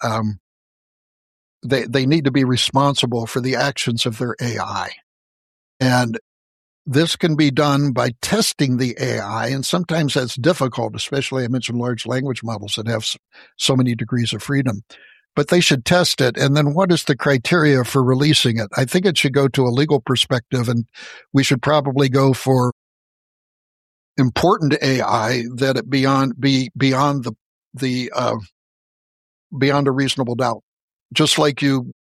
they need to be responsible for the actions of their AI, and this can be done by testing the AI, and sometimes that's difficult, especially I mentioned large language models that have so many degrees of freedom. But they should test it, and then what is the criteria for releasing it? I think it should go to a legal perspective, and we should probably go for important AI that it beyond a reasonable doubt. Just like you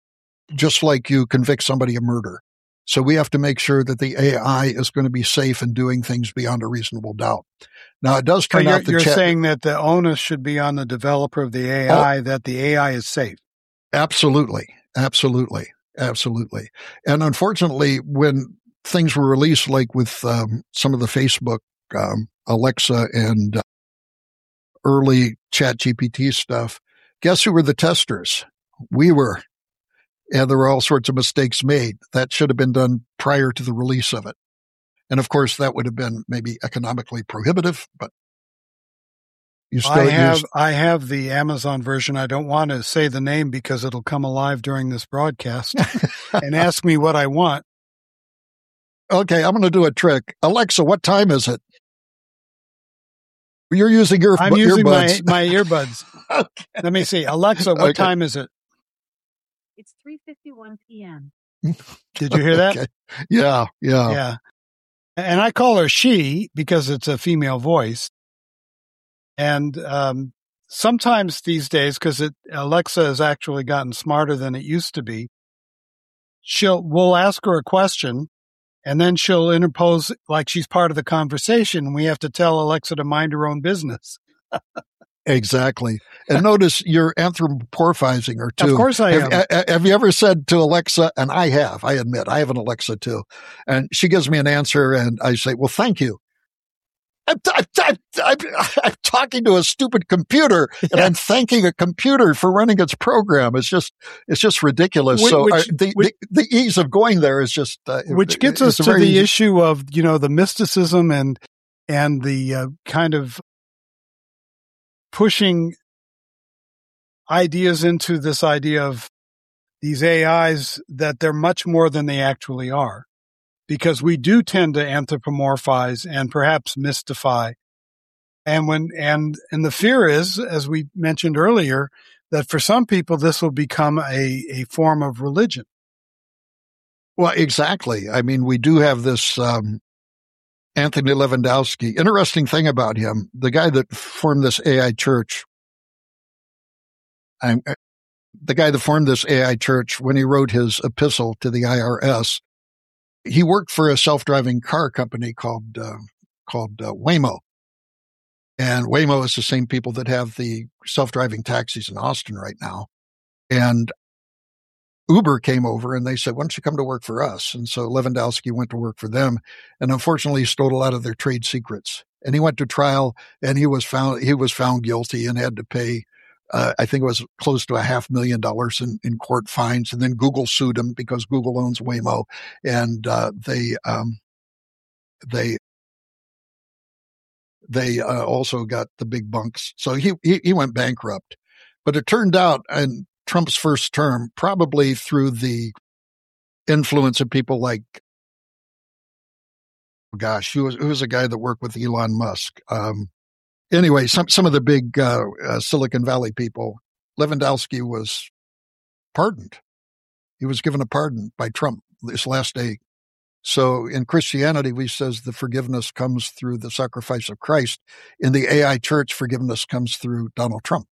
just like you convict somebody of murder. So we have to make sure that the AI is going to be safe in doing things beyond a reasonable doubt. Now, it does turn out that you're saying that the onus should be on the developer of the AI, that the AI is safe. Absolutely. Absolutely. Absolutely. And unfortunately, when things were released, like with some of the Facebook, Alexa and early ChatGPT stuff, guess who were the testers? We were. And there were all sorts of mistakes made. That should have been done prior to the release of it. And of course, that would have been maybe economically prohibitive, but you still I have the Amazon version. I don't want to say the name because it'll come alive during this broadcast and ask me what I want. Okay, I'm going to do a trick. Alexa, what time is it? You're using your I'm using earbuds. my earbuds. Okay. Let me see. Alexa, what time is it? It's 3:51 p.m. Did you hear that? Okay. Yeah. And I call her she because it's a female voice. And sometimes these days, because Alexa has actually gotten smarter than it used to be, we'll ask her a question, and then she'll interpose like she's part of the conversation. We have to tell Alexa to mind her own business. Exactly. And notice you're anthropomorphizing her too. Of course I am. Have you ever said to Alexa, and I admit, I have an Alexa too, and she gives me an answer and I say, well, thank you. I'm talking to a stupid computer and I'm thanking a computer for running its program. It's just ridiculous. The ease of going there is just, which gets us to the issue of, the mysticism and the kind of pushing ideas into this idea of these AIs that they're much more than they actually are, because we do tend to anthropomorphize and perhaps mystify. And the fear is, as we mentioned earlier, that for some people this will become a form of religion. Well, exactly. I mean, we do have this Anthony Lewandowski. Interesting thing about him, the guy that formed this AI church, when he wrote his epistle to the IRS, he worked for a self-driving car company called Waymo. And Waymo is the same people that have the self-driving taxis in Austin right now. And Uber came over and they said, why don't you come to work for us? And so Lewandowski went to work for them. And unfortunately, he stole a lot of their trade secrets. And he went to trial and he was found guilty and had to pay, I think it was close to $500,000 in court fines. And then Google sued him because Google owns Waymo. And they also got the big bunks. So he went bankrupt. But it turned out, and Trump's first term, probably through the influence of people like, who was a guy that worked with Elon Musk. Anyway, some of the big Silicon Valley people, Lewandowski was pardoned. He was given a pardon by Trump this last day. So in Christianity, we says the forgiveness comes through the sacrifice of Christ. In the AI church, forgiveness comes through Donald Trump.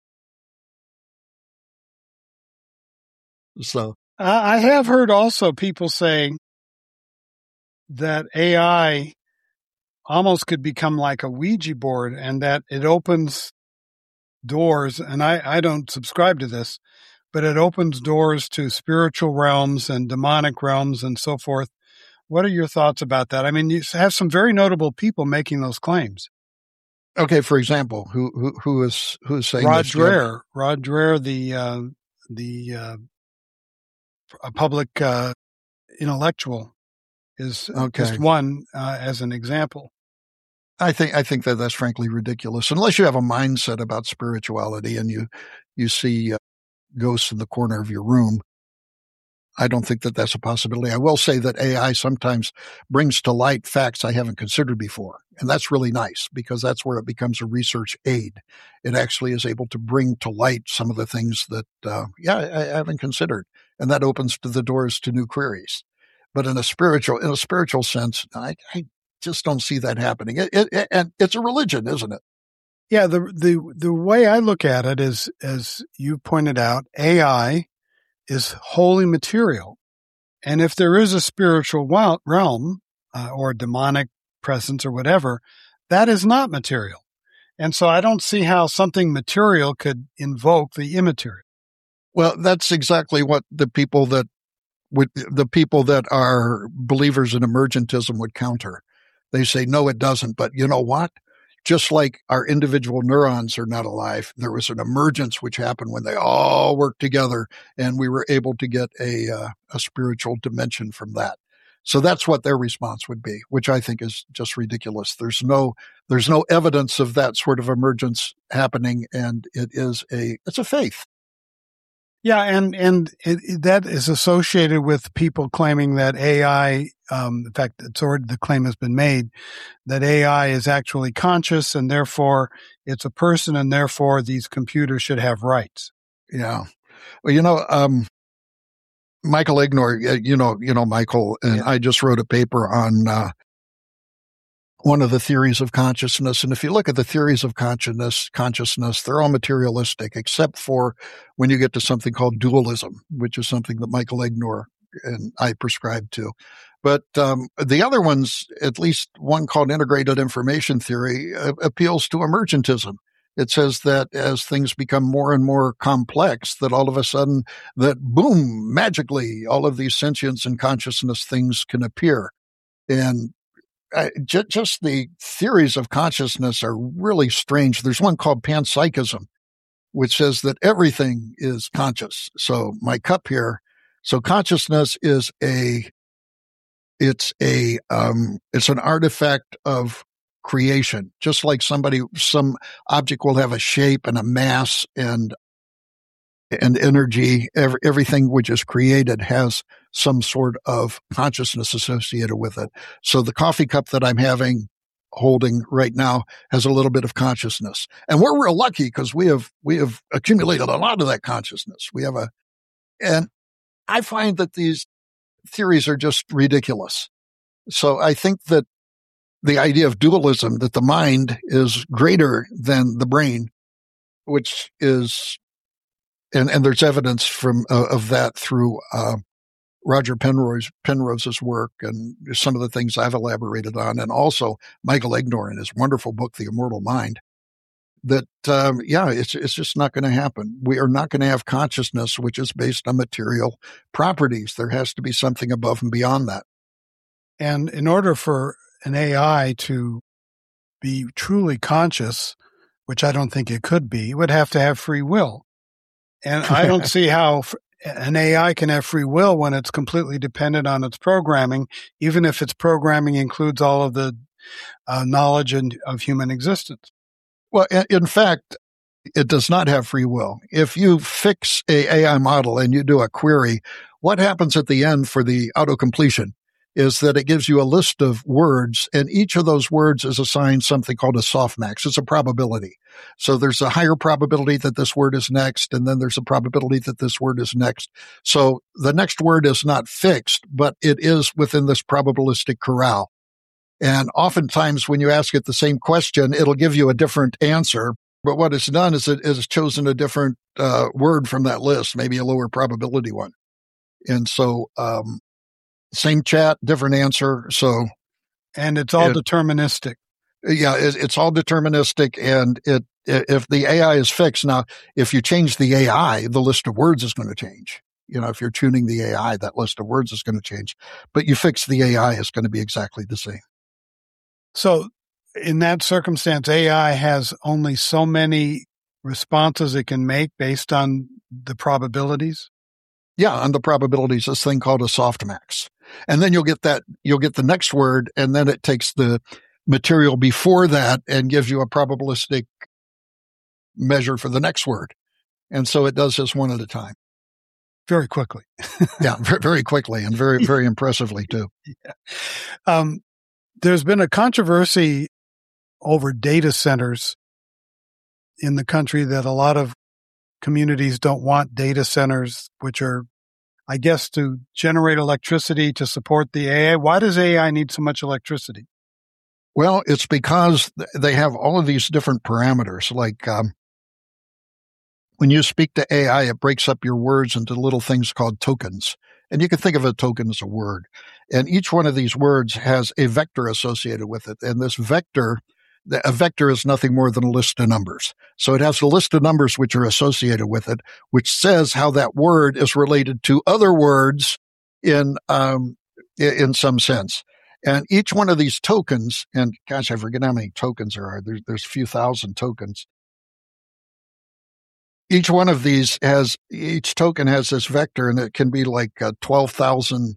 So I have heard also people saying that AI almost could become like a Ouija board and that it opens doors. And I don't subscribe to this, but it opens doors to spiritual realms and demonic realms and so forth. What are your thoughts about that? I mean, you have some very notable people making those claims. Okay, for example, who is saying Rod this? Dreher. Rod Dreher, the public intellectual, is just one as an example. I think that that's frankly ridiculous. Unless you have a mindset about spirituality and you see ghosts in the corner of your room, I don't think that that's a possibility. I will say that AI sometimes brings to light facts I haven't considered before. And that's really nice because that's where it becomes a research aid. It actually is able to bring to light some of the things that, I haven't considered. And that opens the doors to new queries. But in a spiritual sense, I just don't see that happening. And it's a religion, isn't it? Yeah. The way I look at it is, as you pointed out, AI is wholly material. And if there is a spiritual realm or demonic presence or whatever, that is not material. And so I don't see how something material could invoke the immaterial. Well, that's exactly what the people that are believers in emergentism would counter. They say, no, it doesn't. But you know what? Just like our individual neurons are not alive, there was an emergence which happened when they all worked together, and we were able to get a spiritual dimension from that. So that's what their response would be, which I think is just ridiculous. There's no evidence of that sort of emergence happening, and it's a faith. Yeah, and that is associated with people claiming that AI, in fact, the claim has been made that AI is actually conscious, and therefore it's a person, and therefore these computers should have rights. Yeah. Well, Michael Ignore, you know Michael, and I just wrote a paper on one of the theories of consciousness. And if you look at the theories of consciousness, they're all materialistic, except for when you get to something called dualism, which is something that Michael Ignore and I prescribe to. But the other ones, at least one called integrated information theory, appeals to emergentism. It says that as things become more and more complex, that all of a sudden, that boom, magically, all of these sentience and consciousness things can appear. And just the theories of consciousness are really strange. There's one called panpsychism, which says that everything is conscious. So my cup here, so consciousness is it's an artifact of creation, just like some object will have a shape and a mass and energy. Everything which is created has some sort of consciousness associated with it. So the coffee cup that I'm holding right now has a little bit of consciousness, and we're real lucky because we have accumulated a lot of that consciousness. And I find that these theories are just ridiculous. So I think that the idea of dualism, that the mind is greater than the brain, which is, and there's evidence of that through Roger Penrose's work and some of the things I've elaborated on, and also Michael Ignore in his wonderful book, The Immortal Mind, that, it's just not going to happen. We are not going to have consciousness which is based on material properties. There has to be something above and beyond that. And in order for an AI to be truly conscious, which I don't think it could be, it would have to have free will. And I don't see how an AI can have free will when it's completely dependent on its programming, even if its programming includes all of the knowledge of human existence. Well, in fact, it does not have free will. If you fix a AI model and you do a query, what happens at the end for the autocompletion is that it gives you a list of words, and each of those words is assigned something called a softmax. It's a probability. So there's a higher probability that this word is next, and then there's a probability that this word is next. So the next word is not fixed, but it is within this probabilistic corral. And oftentimes when you ask it the same question, it'll give you a different answer. But what it's done is it has chosen a different word from that list, maybe a lower probability one. And so same chat, different answer. And it's all deterministic. Yeah, it's all deterministic. And if the AI is fixed, now, if you change the AI, the list of words is going to change. If you're tuning the AI, that list of words is going to change. But you fix the AI, it's going to be exactly the same. So in that circumstance, AI has only so many responses it can make based on the probabilities? Yeah, on the probabilities, this thing called a softmax. And then you'll get the next word, and then it takes the material before that and gives you a probabilistic measure for the next word. And so it does this one at a time. Very quickly. Yeah, very quickly and very, very impressively too. Yeah. There's been a controversy over data centers in the country that a lot of communities don't want data centers, which are, I guess, to generate electricity to support the AI. Why does AI need so much electricity? Well, it's because they have all of these different parameters. Like when you speak to AI, it breaks up your words into little things called tokens. And you can think of a token as a word. And each one of these words has a vector associated with it. And this vector, a vector is nothing more than a list of numbers. So it has a list of numbers which are associated with it, which says how that word is related to other words in some sense. And each one of these tokens, and gosh, I forget how many tokens there are. There's a few thousand tokens. Each one of these each token has this vector, and it can be like 12,000,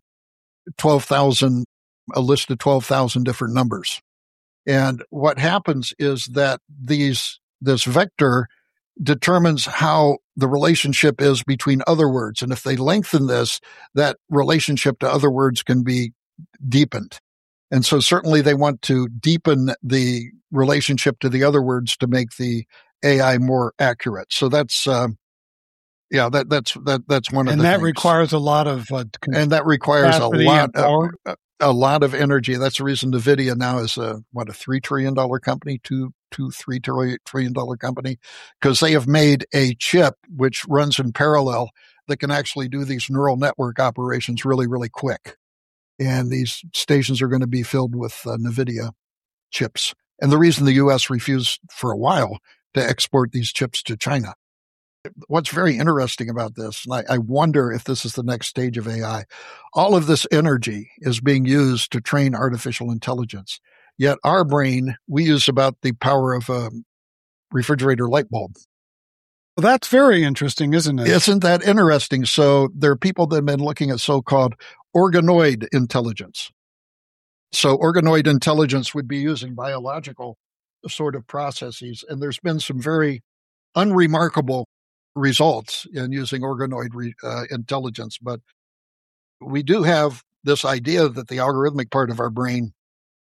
a list of 12,000 different numbers. And what happens is that this vector determines how the relationship is between other words. And if they lengthen this, that relationship to other words can be deepened. And so certainly they want to deepen the relationship to the other words to make the AI more accurate. So that's one of the things. And that requires a lot of and that requires a lot of energy. That's the reason NVIDIA now is a $3 trillion company, $3 trillion company, because they have made a chip which runs in parallel that can actually do these neural network operations really, really quick. And these stations are going to be filled with NVIDIA chips. And the reason the U.S. refused for a while to export these chips to China. What's very interesting about this, and I wonder if this is the next stage of AI, all of this energy is being used to train artificial intelligence. Yet our brain, we use about the power of a refrigerator light bulb. Well, that's very interesting, isn't it? Isn't that interesting? So there are people that have been looking at so-called organoid intelligence. So organoid intelligence would be using biological sort of processes. And there's been some very unremarkable results in using organoid intelligence. But we do have this idea that the algorithmic part of our brain,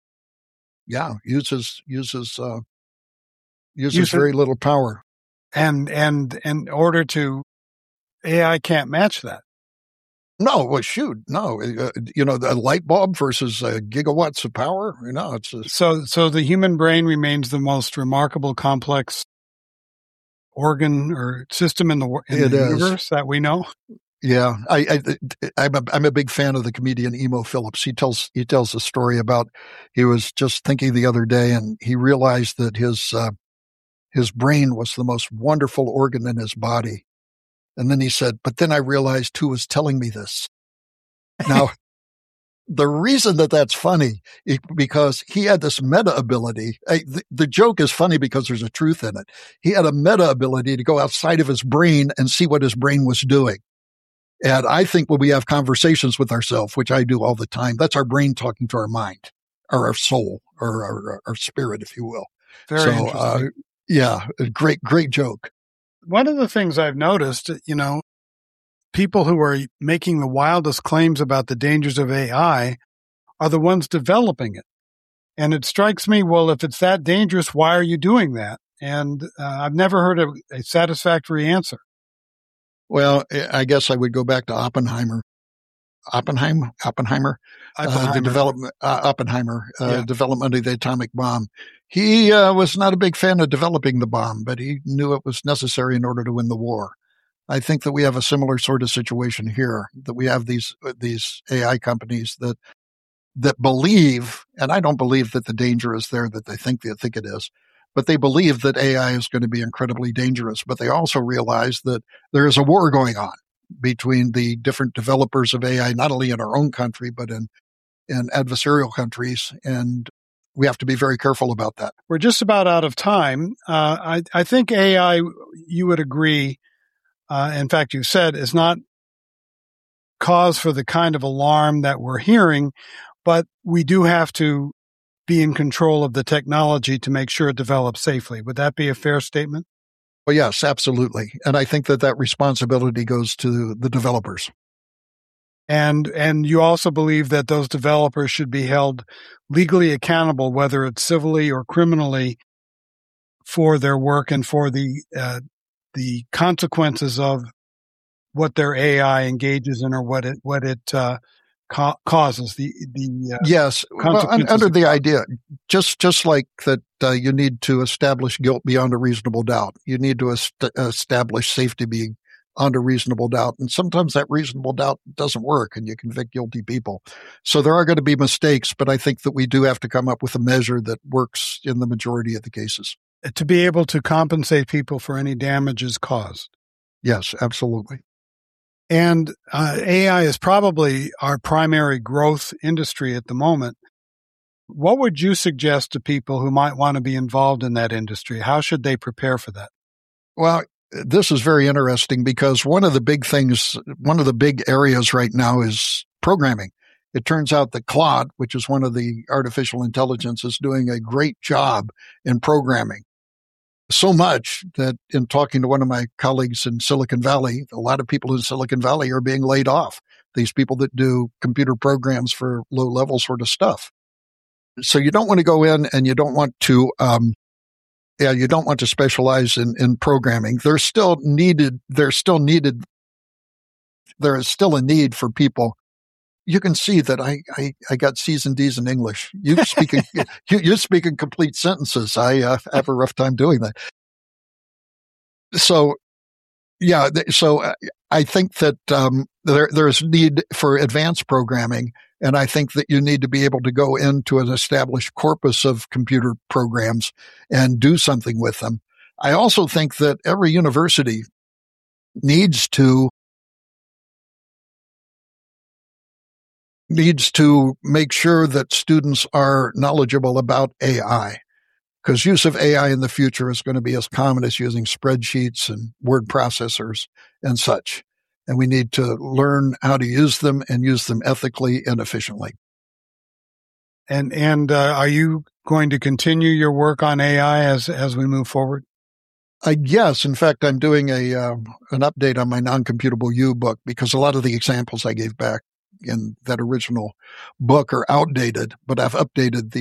uses very little power. And in order to, AI can't match that. No, well, shoot, no. The light bulb versus gigawatts of power. So the human brain remains the most remarkable, complex organ or system in the universe that we know. Yeah, I'm a big fan of the comedian Emo Phillips. He tells a story about he was just thinking the other day, and he realized that his brain was the most wonderful organ in his body. And then he said, but then I realized who was telling me this. Now, the reason that that's funny is because he had this meta ability. The joke is funny because there's a truth in it. He had a meta ability to go outside of his brain and see what his brain was doing. And I think when we have conversations with ourselves, which I do all the time, that's our brain talking to our mind or our soul or our spirit, if you will. Very interesting. A great joke. One of the things I've noticed, people who are making the wildest claims about the dangers of AI are the ones developing it. And it strikes me, well, if it's that dangerous, why are you doing that? And I've never heard a satisfactory answer. Well, I guess I would go back to Oppenheimer. Oppenheimer. The development, development of the atomic bomb. He was not a big fan of developing the bomb, but he knew it was necessary in order to win the war. I think that we have a similar sort of situation here, that we have these AI companies that believe, and I don't believe that the danger is there that they think it is, but they believe that AI is going to be incredibly dangerous. But they also realize that there is a war going on between the different developers of AI, not only in our own country, but in adversarial countries. And we have to be very careful about that. We're just about out of time. I think AI, you would agree, in fact, you said, is not cause for the kind of alarm that we're hearing, but we do have to be in control of the technology to make sure it develops safely. Would that be a fair statement? Well, yes, absolutely. And I think that responsibility goes to the developers. And you also believe that those developers should be held legally accountable, whether it's civilly or criminally, for their work and for the consequences of what their AI engages in or what it causes, yes, well, consequences. under the idea, just like that, you need to establish guilt beyond a reasonable doubt. You need to establish safety beyond a reasonable doubt, and sometimes that reasonable doubt doesn't work, and you convict guilty people. So there are going to be mistakes, but I think that we do have to come up with a measure that works in the majority of the cases. To be able to compensate people for any damages caused. Yes, absolutely. And AI is probably our primary growth industry at the moment. What would you suggest to people who might want to be involved in that industry? How should they prepare for that? Well, this is very interesting because one of the big areas right now is programming. It turns out that Claude, which is one of the artificial intelligence, is doing a great job in programming. So much that in talking to one of my colleagues in Silicon Valley, a lot of people in Silicon Valley are being laid off. These people that do computer programs for low-level sort of stuff. So you don't want to go in and you don't want to specialize in programming. There is still a need for people. You can see that I got C's and D's in English. You speak in complete sentences. I have a rough time doing that. So, yeah. So I think that there's need for advanced programming, and I think that you need to be able to go into an established corpus of computer programs and do something with them. I also think that every university needs to make sure that students are knowledgeable about AI, because use of AI in the future is going to be as common as using spreadsheets and word processors and such. And we need to learn how to use them and use them ethically and efficiently. And are you going to continue your work on AI as we move forward? Yes. In fact, I'm doing an update on my Non-Computable You book because a lot of the examples I gave back in that original book are outdated, but I've updated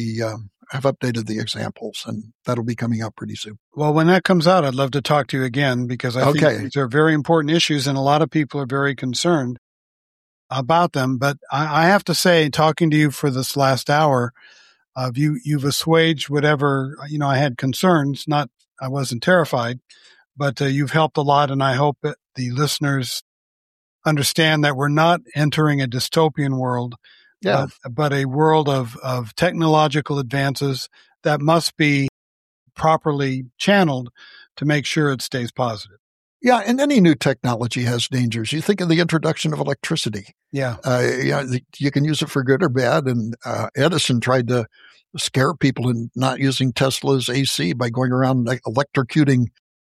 the examples, and that'll be coming out pretty soon. Well, when that comes out, I'd love to talk to you again because I think these are very important issues, and a lot of people are very concerned about them. But I have to say, talking to you for this last hour, you've assuaged whatever, I had concerns. I wasn't terrified, but you've helped a lot, and I hope that the listeners understand that we're not entering a dystopian world, but a world of technological advances that must be properly channeled to make sure it stays positive. Yeah, and any new technology has dangers. You think of the introduction of electricity. Yeah. You can use it for good or bad, and Edison tried to scare people in not using Tesla's AC by going around electrocuting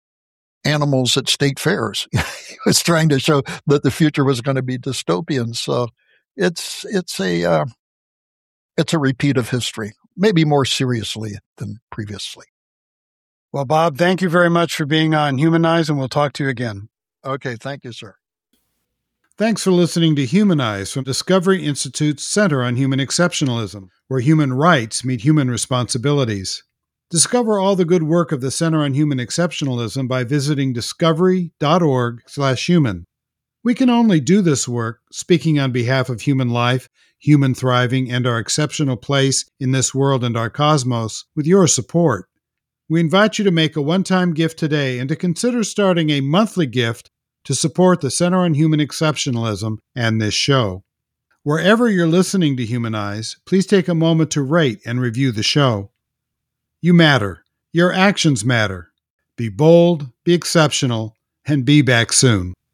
animals at state fairs. He was trying to show that the future was going to be dystopian. So it's a repeat of history, maybe more seriously than previously. Well, Bob, thank you very much for being on Humanize, and we'll talk to you again. Okay, thank you, sir. Thanks for listening to Humanize from Discovery Institute's Center on Human Exceptionalism, where human rights meet human responsibilities. Discover all the good work of the Center on Human Exceptionalism by visiting discovery.org/human. We can only do this work, speaking on behalf of human life, human thriving, and our exceptional place in this world and our cosmos, with your support. We invite you to make a one-time gift today and to consider starting a monthly gift to support the Center on Human Exceptionalism and this show. Wherever you're listening to Humanize, please take a moment to rate and review the show. You matter. Your actions matter. Be bold, be exceptional, and be back soon.